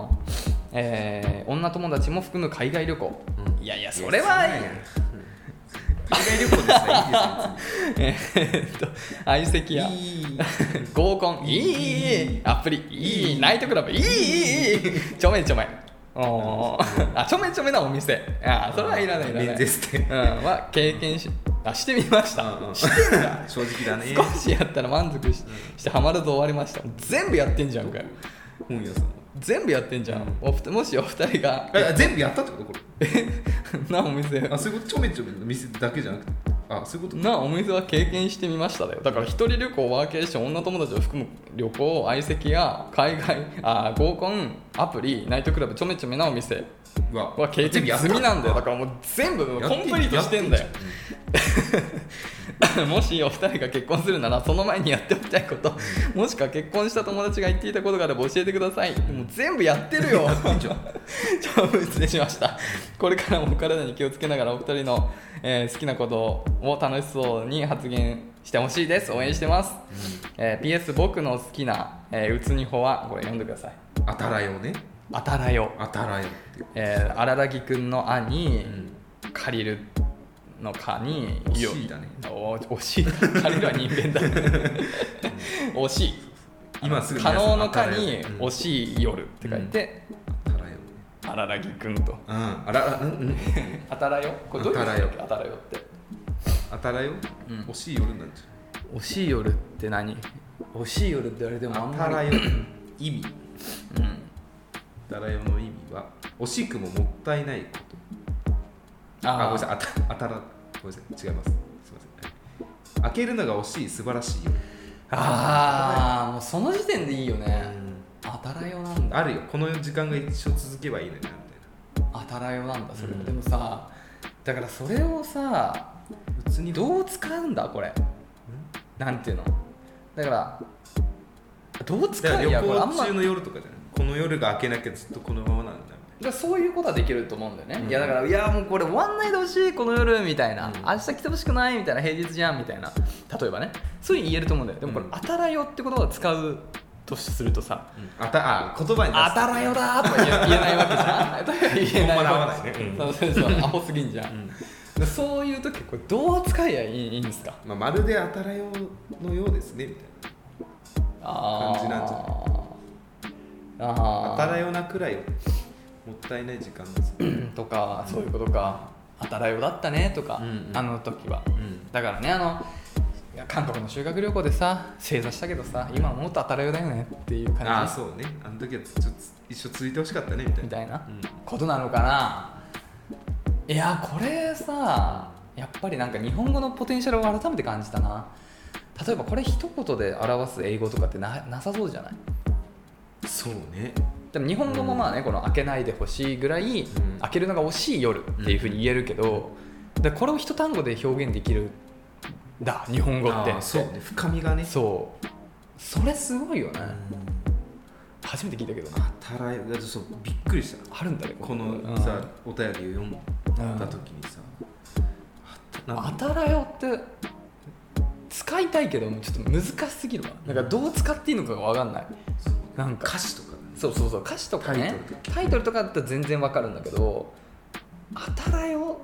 [SPEAKER 2] 女友達も含む海外旅行。いやそれは
[SPEAKER 1] 海外旅行ですね。いいですよ。
[SPEAKER 2] 相席や合コンいいアプリいいナイトクラブいいちょめちょめちょめちょめなお店それはいらない
[SPEAKER 1] メンズエステ
[SPEAKER 2] は経験してみました。してんだ
[SPEAKER 1] 正直だね。
[SPEAKER 2] 少しやったら満足してハマると終わりました。全部やってんじゃんかよ。
[SPEAKER 1] 本屋さん
[SPEAKER 2] 全部やってんじゃん。もしお二人が
[SPEAKER 1] 全部やったってことこれ
[SPEAKER 2] なお店
[SPEAKER 1] そういうこと。ちょめちょめの店だけじゃなくてそういうこと
[SPEAKER 2] なお店は経験してみましただよ。だから一人旅行ワーケーション女友達を含む旅行相席や海外合コンアプリナイトクラブちょめちょめなお店は経験済みなんだよ。だからもう全部コンプリートしてんだよ。もしお二人が結婚するならその前にやっておきたいこと、もしくは結婚した友達が言っていたことがあれば教えてください。もう全部やってるよ。長文失礼しました。これからも体に気をつけながらお二人の、好きなことを楽しそうに発言してほしいです。応援してます。PS 僕の好きな、うつにほはこれ読んでください。
[SPEAKER 1] あたらよね。
[SPEAKER 2] あたらよ。
[SPEAKER 1] あたらよ
[SPEAKER 2] っていう。荒木くんの「あ」に、借りるのかに
[SPEAKER 1] 惜しいだね。
[SPEAKER 2] 惜しい。借りるは人間だ。惜しい。
[SPEAKER 1] 今すぐ
[SPEAKER 2] 可能のかに惜しい夜って書いて、あららぎくんと。あたらよ。これどういうことだっけ？あたらよって。
[SPEAKER 1] あたらよ。惜しい夜なんじ
[SPEAKER 2] ゃ。惜しい夜って何？惜しい夜ってあれでもあんまり。
[SPEAKER 1] あたらよ意味。あたらよの意味は惜しくももったいないこと。ごめんなさい。ごめんなさい。違います。すみません。開けるのが惜しい素晴らしいよ。
[SPEAKER 2] もうその時点でいいよね。あたらよなんだ。
[SPEAKER 1] あるよ。この時間が一生続けばいいのになみたい
[SPEAKER 2] な。あたらよなんだそれ。でもさ、だからそれをさ、どう使うんだこれ。なんていうの。だからどう使う？
[SPEAKER 1] 旅行中の夜とかじゃない。この夜が明けなきゃずっとこのままなんだ。
[SPEAKER 2] そういうことはできると思うんだよね。いやだからもうこれ終わんないでほしいこの夜みたいな、明日来てほしくないみたいな、平日じゃんみたいな、例えばね、そういう言えると思うんだよ。でもこれ、あたらよって言葉を使うとするとさ、
[SPEAKER 1] 言葉に出す
[SPEAKER 2] あたらよだーとか言えないわけじゃん。言えないわけね。そうアホすぎんじゃん。そういう時これどう使えばいいんですか？
[SPEAKER 1] まるであたらよのようですねみたいな感じなんじゃない？あたらよなくらいもったいない時間です
[SPEAKER 2] とか、そういうことか。あたらよだったねとか、あの時は、だからね、韓国の修学旅行でさ正座したけどさ、今思うとあたらよだよねっていう感じ。
[SPEAKER 1] そうね。あの時はちょっと一緒続いてほしかったねみたいな
[SPEAKER 2] ことなのかな。いやこれさ、やっぱりなんか日本語のポテンシャルを改めて感じたな。例えばこれ一言で表す英語とかってなさそうじゃない？
[SPEAKER 1] そうね。で
[SPEAKER 2] も日本語もまあね、この開けないでほしいぐらい、開けるのが惜しい夜っていうふうに言えるけど、でこれを一単語で表現できるだ日本語って。
[SPEAKER 1] そうね。深みがね。
[SPEAKER 2] そそれすごいよね、初めて聞いたけどね。
[SPEAKER 1] あたらよ、だってそうびっくりした。
[SPEAKER 2] あるんだね
[SPEAKER 1] このさ、お便りを読んだ時にさ、
[SPEAKER 2] あたらよって使いたいけどちょっと難しすぎるわ。なんかどう使っていいのかが分かんない。なんか
[SPEAKER 1] 歌詞とか、ね、
[SPEAKER 2] そう歌詞とかね、タイトルとかだったら全然分かるんだけど、あたらよ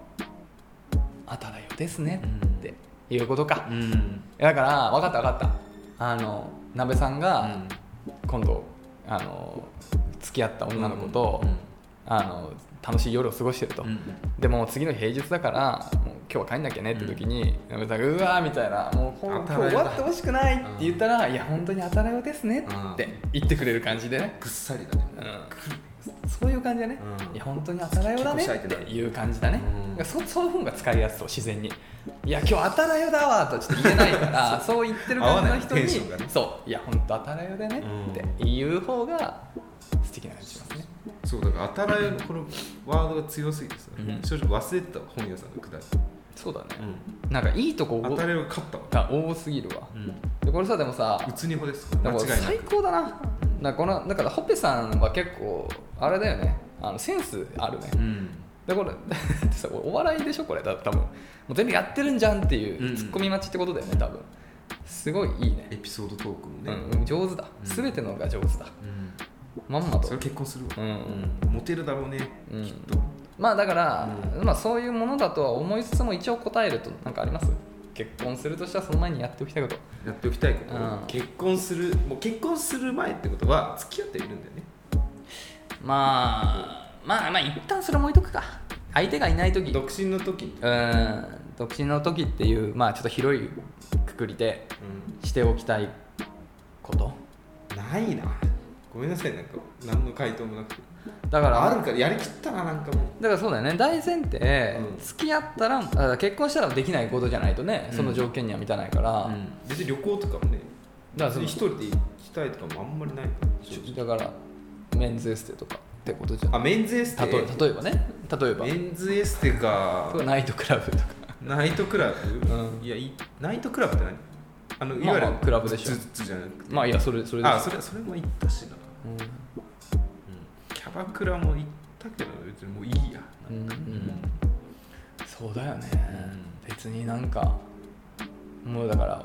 [SPEAKER 2] ですねっていうことか、だから分かったなべさんが今度付き合った女の子と、楽しい夜を過ごしてると、でも次の平日だからもう今日は帰んなきゃねって時に、なべさんがうわーみたいな、もう今日終わってほしくないって言ったら、いや本当にあたらよですねって言ってくれる感じでね、
[SPEAKER 1] ぐっさりだね、
[SPEAKER 2] そういう感じだね、いや本当にあたらよだねっていう感じだね、そういう方が使いやすそう、自然に。いや今日あたらよだわとちょっと言えないからそう言ってる感じの人に、ね、そういや本当あたらよだねって言う方が素敵な感じしますね。
[SPEAKER 1] そうだからあたらよのこのワードが強すぎてさ、正直忘れてた本屋さんのくだり。
[SPEAKER 2] そうだね、なんかいいとこ
[SPEAKER 1] あたらよが勝ったわ
[SPEAKER 2] が多すぎるわ、でこれさでもさ
[SPEAKER 1] うつにほです間違いなく
[SPEAKER 2] 最高だな。だからほっぺさんは結構あれだよね、センスあるね、でこれさお笑いでしょこれ多分もう全部やってるんじゃんっていうツッコミ待ちってことだよね多分。すごいいいね、
[SPEAKER 1] エピソードトークもね、
[SPEAKER 2] 上手だ、全てのが上手だ、まんまと
[SPEAKER 1] それ結婚するわ、モテるだろうね、きっと。
[SPEAKER 2] まあだから、まあそういうものだとは思いつつも一応答えると何かあります？結婚するとしたらその前にやっておきたいこと。
[SPEAKER 1] やっておきたいこと、結婚する前ってことは付き合っているんだよね。
[SPEAKER 2] まあ一旦それも置いとくか。相手がいない時、
[SPEAKER 1] 独身の時、
[SPEAKER 2] 独身の時っていうまあちょっと広いくくりでしておきたいこと、
[SPEAKER 1] ないな。ごめんなさい、なんか何の回答もなくて。
[SPEAKER 2] だから
[SPEAKER 1] あるからやりきったな、なんかもう。
[SPEAKER 2] だからそうだよね、大前提、付き合ったら結婚したらできないことじゃないとね、その条件には満たないから、
[SPEAKER 1] 別に旅行とかもね、
[SPEAKER 2] だから
[SPEAKER 1] 一人で行きたいとかもあんまりないから。
[SPEAKER 2] だからメンズエステとかってことじゃん。
[SPEAKER 1] あ、メンズエステ、
[SPEAKER 2] 例えばね、
[SPEAKER 1] メンズエステか、
[SPEAKER 2] ナイトクラブとか。
[SPEAKER 1] ナイトクラブ、いやナイトクラブって何？いわゆる
[SPEAKER 2] クラブでしょ。
[SPEAKER 1] ズじゃなくて、
[SPEAKER 2] まあいやそれです。
[SPEAKER 1] あ、それも行ったしな。キャバクラも行ったけど別にもういいや。
[SPEAKER 2] そうだよね、別になんかもうだから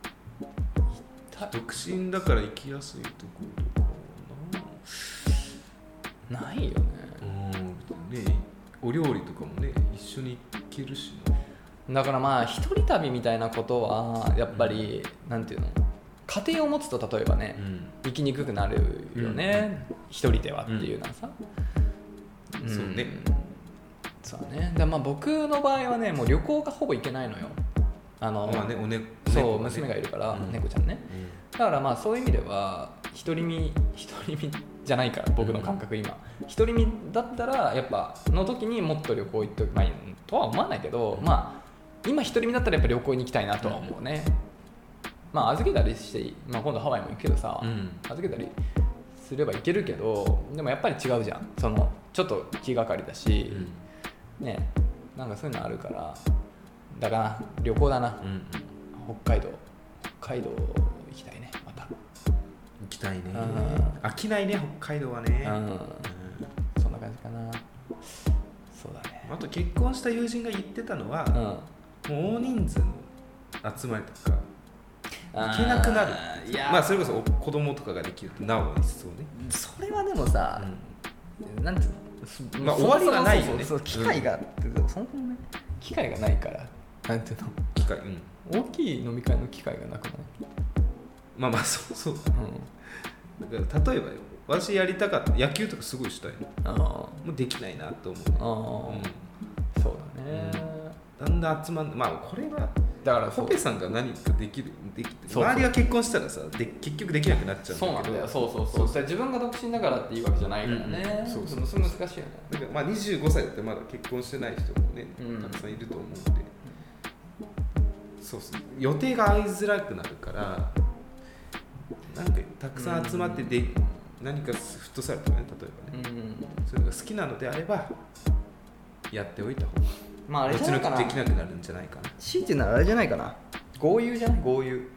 [SPEAKER 1] 独身だから行きやすいところとか
[SPEAKER 2] ないよね。
[SPEAKER 1] ね、お料理とかもね一緒に行けるしな。
[SPEAKER 2] だからまあ一人旅みたいなことはやっぱり、なんていうの、家庭を持つと例えばね、行きにくくなるよね、一人ではっていうのはさ、
[SPEAKER 1] そうね、
[SPEAKER 2] そうね。でまあ僕の場合はね、もう旅行がほぼ行けないのよ。そう娘がいるから、猫ちゃんね、だからまあそういう意味では独り身じゃないから僕の感覚今、独り身だったらやっぱの時にもっと旅行行っておく、まあとは思わないけど、まあ今独り身だったらやっぱ旅行に行きたいなとは思うね。まあ預けたりして、まあ、今度ハワイも行くけどさ、預けたりすれば行けるけど、でもやっぱり違うじゃん、そのちょっと気がかりだし、ね、なんかそういうのあるから、だから旅行だな、北海道行きたいね、また
[SPEAKER 1] 行きたいね、飽きないね北海道はね、
[SPEAKER 2] そんな感じかな。そうだね。
[SPEAKER 1] あと結婚した友人が言ってたのは、もう大人数の集まりとか行けなくなる。まあそれこそ子供とかができるとなお一層ね。
[SPEAKER 2] それはでもさ、なんていうの、
[SPEAKER 1] まあ終わりがないよね。
[SPEAKER 2] そう機会があって、そもそもね機会がないから、なんていうの、
[SPEAKER 1] 機会、
[SPEAKER 2] 大きい飲み会の機会がなくない？
[SPEAKER 1] まあそうだ、だから例えばよ、私やりたかった野球とかすごいしたいの、もうできないなと思う。
[SPEAKER 2] そうだね、
[SPEAKER 1] だんだん集まん、まあこれは
[SPEAKER 2] だから
[SPEAKER 1] ホペさんが何かできて周りが結婚したらさ、結局できなくなっちゃうんだけど。
[SPEAKER 2] そうなんだよ、そう自分が独身だからっていうわけじゃないからね、それ難しいよね。
[SPEAKER 1] だからまあ25歳だってまだ結婚してない人もね、たくさんいると思うんで、そう予定が合いづらくなるから、なんかたくさん集まって何かフットサルとかね、例えばね、それが好きなのであればやっておいた方が、
[SPEAKER 2] まああれじゃないかな、
[SPEAKER 1] できなくなるんじゃないかな。
[SPEAKER 2] 強いて言うならあれじゃないかな、豪遊じゃない？豪遊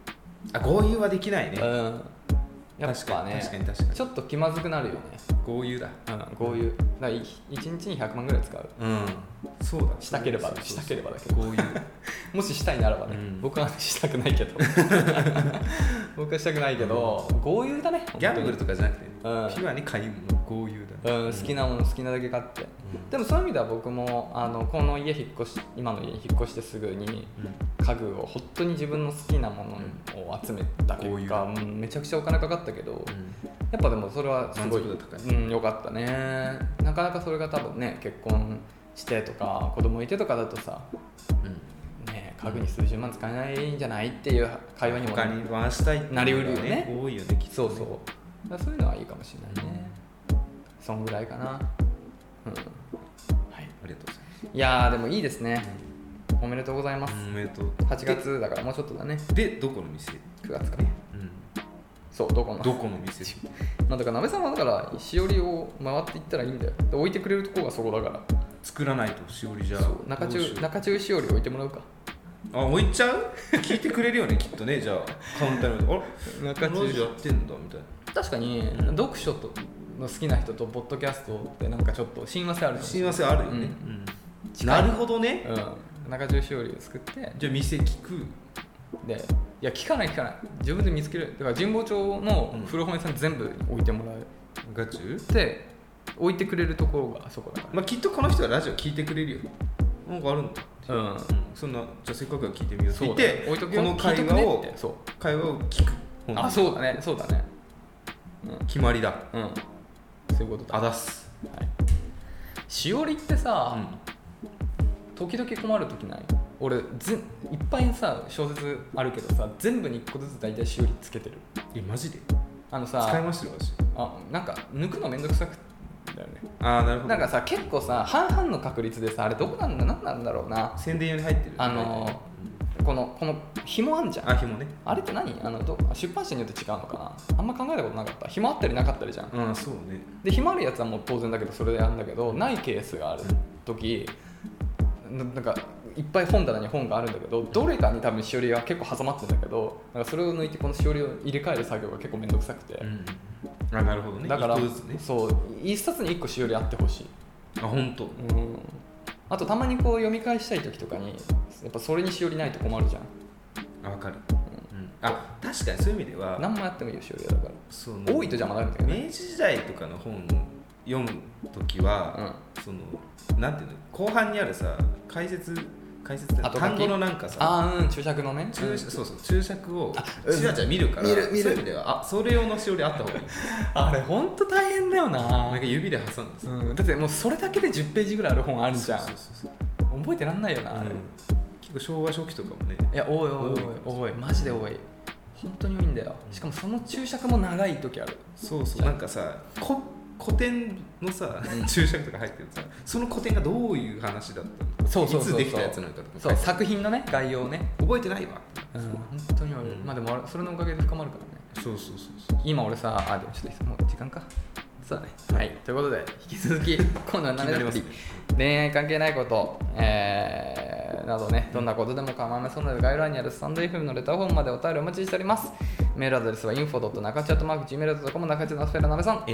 [SPEAKER 1] 豪遊はできないね。
[SPEAKER 2] やっぱね、
[SPEAKER 1] 確かに
[SPEAKER 2] ちょっと気まずくなるよね。
[SPEAKER 1] 豪遊だ。
[SPEAKER 2] 豪遊だから1日に100万ぐらい使う。
[SPEAKER 1] そうだ。
[SPEAKER 2] したければだけど
[SPEAKER 1] 豪遊
[SPEAKER 2] もししたいならばね、僕はしたくないけど僕はしたくないけど、豪遊だね。
[SPEAKER 1] ギャンブルとかじゃなくて、ピュアに買い物、豪遊だ。
[SPEAKER 2] 好きなもの好きなだけ買って、でもそういう意味では僕もこの今の家に引っ越してすぐに家具を本当に自分の好きなものを集めた結果、めちゃくちゃお金かかったけど、やっぱでもそれはすごい良かったね。なかなかそれが多分ね、結婚してとか子供いてとかだとさ、家具に数十万使えないんじゃないっていう会話にも
[SPEAKER 1] 他に回したい
[SPEAKER 2] なりうるよね。
[SPEAKER 1] 多いよね、きっとね。
[SPEAKER 2] そうそういうのはいいかもしれないね。そんぐらいかな。はい、
[SPEAKER 1] ありがとうございます。
[SPEAKER 2] いやーでもいいですね。おめでとうございます。
[SPEAKER 1] おめでとう。
[SPEAKER 2] 8月だからもうちょっとだね。
[SPEAKER 1] で、どこの店？
[SPEAKER 2] 9月かね。そう、どこの
[SPEAKER 1] 店？
[SPEAKER 2] だから鍋さんはだからしおりを回っていったらいいんだよ。で置いてくれるところがそこだから。
[SPEAKER 1] 作らないとしおりじゃあ。
[SPEAKER 2] 中中しおり置いてもらうか。
[SPEAKER 1] 置いちゃう？聞いてくれるよね、きっとね。じゃあカウンターの中中ラジオやってんだみたいな。
[SPEAKER 2] 確かに、読書の好きな人とポッドキャストってなんかちょっと親和性ある。
[SPEAKER 1] 親和性あるよね。なるほどね。
[SPEAKER 2] 中中しおりを作って。
[SPEAKER 1] じゃあ店聞く。
[SPEAKER 2] で、いや聞かない。自分で見つける。だから神保町の古本屋さん全部置いてもらう。
[SPEAKER 1] ガチ
[SPEAKER 2] で置いてくれるところがあそこだから。
[SPEAKER 1] きっとこの人はラジオ聞いてくれるよ。なんかあるんだ。そんな、じゃあせっかく聞いてみようって言って、この会話を聞く。
[SPEAKER 2] そうだね。
[SPEAKER 1] 決まりだ。
[SPEAKER 2] そういうことだ。
[SPEAKER 1] あだす。
[SPEAKER 2] しおりってさ、時々困るときない？俺いっぱいさ小説あるけどさ、全部に1個ずつ大体しおりつけてる。
[SPEAKER 1] マジで？
[SPEAKER 2] 使
[SPEAKER 1] いましたよ私。
[SPEAKER 2] なんか抜くのめんどくさくだよね。
[SPEAKER 1] なるほど。
[SPEAKER 2] なんかさ結構さ半々の確率でさ、あれどこなんだろうな。
[SPEAKER 1] 宣伝用に入ってる。
[SPEAKER 2] この紐あんじゃん。
[SPEAKER 1] 紐ね。
[SPEAKER 2] あれって何？出版社によって違うのかな。あんま考えたことなかった。紐あったりなかったりじゃん。
[SPEAKER 1] そうね。
[SPEAKER 2] で紐あるやつはもう当然だけどそれでやるんだけど、ないケースがある時、なんかいっぱい本棚に本があるんだけど、どれかに多分しおりが結構挟まってるんだけど、なんかそれを抜いてこのしおりを入れ替える作業が結構めんどくさくて、
[SPEAKER 1] なるほどね。
[SPEAKER 2] だから
[SPEAKER 1] 1個ずつね。
[SPEAKER 2] そう一冊に1個しおりあってほしい。
[SPEAKER 1] 本当。
[SPEAKER 2] あとたまにこう読み返したい時とかにやっぱそれにしおりないと困るじゃん。
[SPEAKER 1] わかる。確かにそういう意味では
[SPEAKER 2] 何もやってもいいよしおりだから。多いと邪魔なんだけどね。
[SPEAKER 1] 明治時代とかの本を読む時は、なんていうの、後半にあるさ解説って単語のなんかさ、
[SPEAKER 2] 注釈のね、
[SPEAKER 1] 注釈を見るから、そういう意味ではそれ用のしおりあった方がいい。
[SPEAKER 2] あれほんと大変だよな。
[SPEAKER 1] なんか指で挟んでさ、
[SPEAKER 2] だってもうそれだけで10ページぐらいある本あるじゃん。覚えてらんないよなあれ。
[SPEAKER 1] 結構昭和初期とかもね。
[SPEAKER 2] いや多いマジで多い。本当に多いんだよ。しかもその注釈も長い時ある。
[SPEAKER 1] なんかさ古典のさ注釈とか入ってるさ、その古典がどういう話だったの、いつできたやつなのかとか、
[SPEAKER 2] 作品のね概要をね
[SPEAKER 1] 覚えてないわ。
[SPEAKER 2] 本当にまあでもそれのおかげで深まるからね。
[SPEAKER 1] そう
[SPEAKER 2] 今俺さでもちょっともう時間か。そうだね。はい、ということで引き続き今度は何で恋愛関係ないことなどね、どんなことでも構いませんので概要欄にあるスタンド FM のレターフォームまでお便りお待ちしております。メールアドレスは info.nakachu@gmail.com 中地のスペルなべさん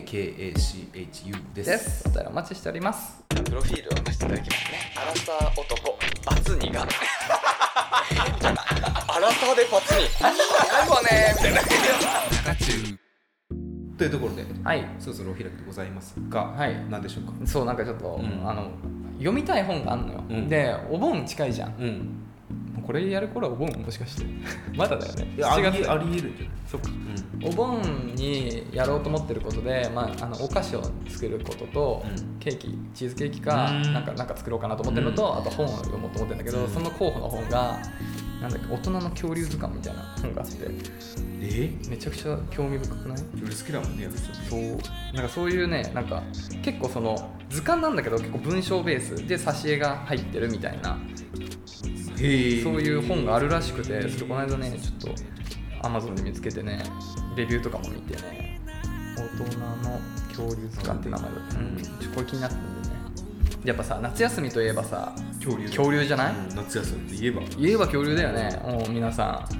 [SPEAKER 1] NAKACHU です。
[SPEAKER 2] お便りお待ちしております。プロフィールを出していただきますね。アラサー男バツ2がアラサーでバツ2ないわねみたいな
[SPEAKER 1] というところで、
[SPEAKER 2] はい、
[SPEAKER 1] そろそろお開きでございますが、
[SPEAKER 2] はい、
[SPEAKER 1] 何でしょうか。
[SPEAKER 2] そうなんかちょっと、読みたい本があるのよ、でお盆近いじゃん、これやる頃はお盆もしかしてまだだよね。
[SPEAKER 1] 7月ありえるんじゃない。
[SPEAKER 2] そっか、お盆にやろうと思ってることで、お菓子を作ることと、ケーキチーズケーキかなんか作ろうかなと思ってるのと、あと本を読もうと思ってるんだけど、その候補の本がなんだっけ、大人の恐竜図鑑みたいな本があって、めちゃくちゃ興味深くない？
[SPEAKER 1] 俺好きだもんね。
[SPEAKER 2] なんかそういうね、なんか結構その図鑑なんだけど結構文章ベースで挿絵が入ってるみたいな、そういう本があるらしくて、それこの間ねちょっと Amazon で見つけてね、レビューとかも見てね、大人の恐竜図鑑って名前だった、これ気になってるんでね。やっぱさ、夏休みといえばさ恐竜じゃない？
[SPEAKER 1] 夏休みといえば
[SPEAKER 2] 恐竜だよね。もう皆さん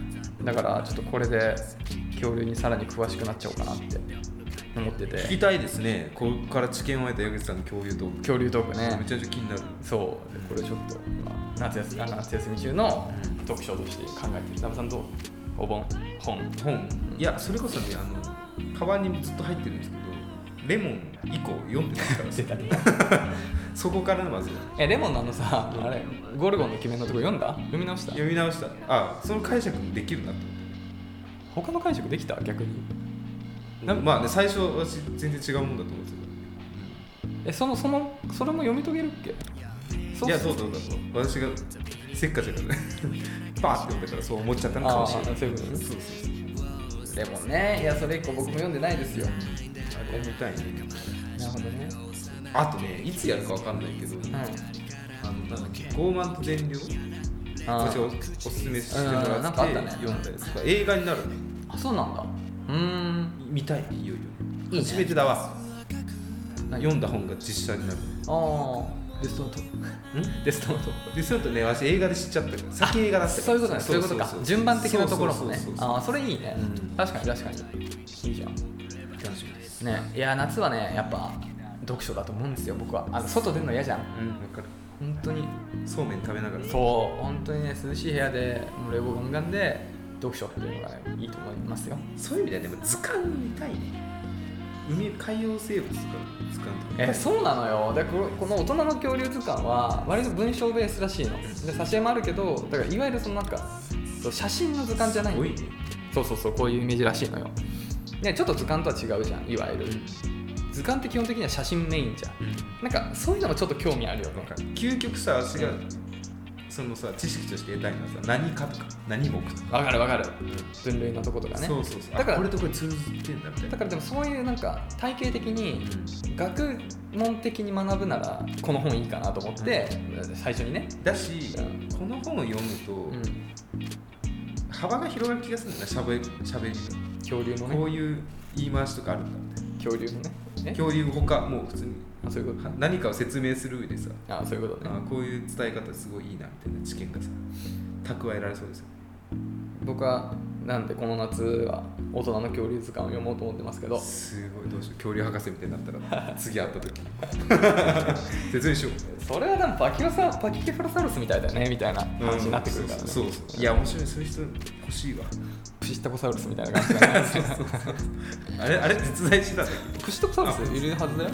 [SPEAKER 2] だからちょっとこれで恐竜にさらに詳しくなっちゃおうかなって思ってて。
[SPEAKER 1] 聞きたいですね。ここから知見を得た矢口さんの恐竜トーク。
[SPEAKER 2] 恐竜トークね。
[SPEAKER 1] めちゃめちゃ気になる。
[SPEAKER 2] そうでこれちょっと今夏休み中の読書として考えてる。ナベさんどう？お盆本。
[SPEAKER 1] いやそれこそねカバンにずっと入ってるんですけど、レモン以降読んでますから
[SPEAKER 2] 出たね
[SPEAKER 1] そこからまず
[SPEAKER 2] レモンのさ、あれゴルゴンの決めのとこ読んだ？読み直した？
[SPEAKER 1] 読み直した。あ、その解釈できるなと思って。
[SPEAKER 2] 他の解釈できた？逆に
[SPEAKER 1] まあね、最初私全然違うもんだと思って
[SPEAKER 2] た。それも読み遂げるっけ？
[SPEAKER 1] いやそう私がせっかちだからねバーって読んだからそう思っちゃったのかもしれない。
[SPEAKER 2] そういうことね。そうレモンね。いやそれ以降僕も読んでないですよ。
[SPEAKER 1] あれ見たいね。
[SPEAKER 2] なるほどね。
[SPEAKER 1] あとね、いつやるかわかんないけど、なんだっけ、傲慢と善良、私おすすめしてもらって読んだやつが映画になるね。
[SPEAKER 2] あ、そうなんだ。
[SPEAKER 1] 見たいね、いよいよ。
[SPEAKER 2] いいね、
[SPEAKER 1] 初めてだわ。読んだ本が実写になる。
[SPEAKER 2] デスノート。デスノート
[SPEAKER 1] ね、私映画で知っちゃったから。先映画だった。
[SPEAKER 2] そういうことね。そういうことか。順番的なところもね。それいいね。確かにいいじゃん。楽しみですね。いや夏はねやっぱ読書だと思うんですよ。僕は外出るの嫌じゃん。
[SPEAKER 1] わかる。
[SPEAKER 2] 本当に
[SPEAKER 1] そうめん食べながら。
[SPEAKER 2] そう本当にね、涼しい部屋でもう冷房ガンガンで読書っていうのが、ね、いいと思いますよ。
[SPEAKER 1] そういう意味ではでも図鑑見たいね。海洋生物とか図鑑とか。
[SPEAKER 2] そうなのよ。でこの大人の恐竜図鑑は割と文章ベースらしいので、挿絵もあるけど、だからいわゆるそのなんか写真の図鑑じゃない。そうこういうイメージらしいのよ。ね、ちょっと図鑑とは違うじゃん、いわゆる。図鑑って基本的には写真メインじゃん。なんかそういうのもちょっと興味あるよね。
[SPEAKER 1] 究極さ、私がそのさ知識として得たいのはさ、何かとか何目とか。
[SPEAKER 2] わかる、分類のとことかね。
[SPEAKER 1] そうだからこれとこれ通じてんだみたいな。
[SPEAKER 2] だからでもそういうなんか体系的に学問的に学ぶならこの本いいかなと思って、最初にね。
[SPEAKER 1] だし、この本を読むと、幅が広がる気がするんだね。しゃべりの
[SPEAKER 2] 恐竜のね、
[SPEAKER 1] こういう言い回しとかあるんだみたいな。恐竜のね、恐竜他もう普通に
[SPEAKER 2] そういうこと、
[SPEAKER 1] 何かを説明する上でさ、
[SPEAKER 2] そういうことね。
[SPEAKER 1] こういう伝え方すごいいいなみたいな知見がさ蓄えられそうですよ。
[SPEAKER 2] 僕はなんでこの夏は大人の恐竜図鑑を読もうと思ってますけど、
[SPEAKER 1] すごいどうしよう、恐竜博士みたいになったら次会った時説明しよう。
[SPEAKER 2] それはでもパキケファロサウルスみたいだよねみたいな話になってくるからね。
[SPEAKER 1] そういや面白い、そういう人欲しいわ。
[SPEAKER 2] プシタコサウルスみたいな感じだね
[SPEAKER 1] あれ実在してたんだっけ。
[SPEAKER 2] プシタコサウルスいるはずだよ。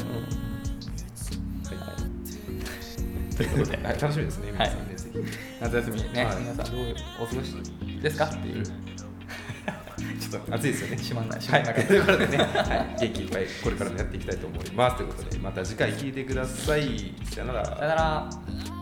[SPEAKER 2] ということで、
[SPEAKER 1] 楽しみですね皆さんね。ぜひ
[SPEAKER 2] 夏休みね、皆さんどうお過ごしですかっていう。ちょっと暑いですよね。しまんない。
[SPEAKER 1] ということでね、元気いっぱいこれからもやっていきたいと思います。ということでまた次回聞いてください。さよなら。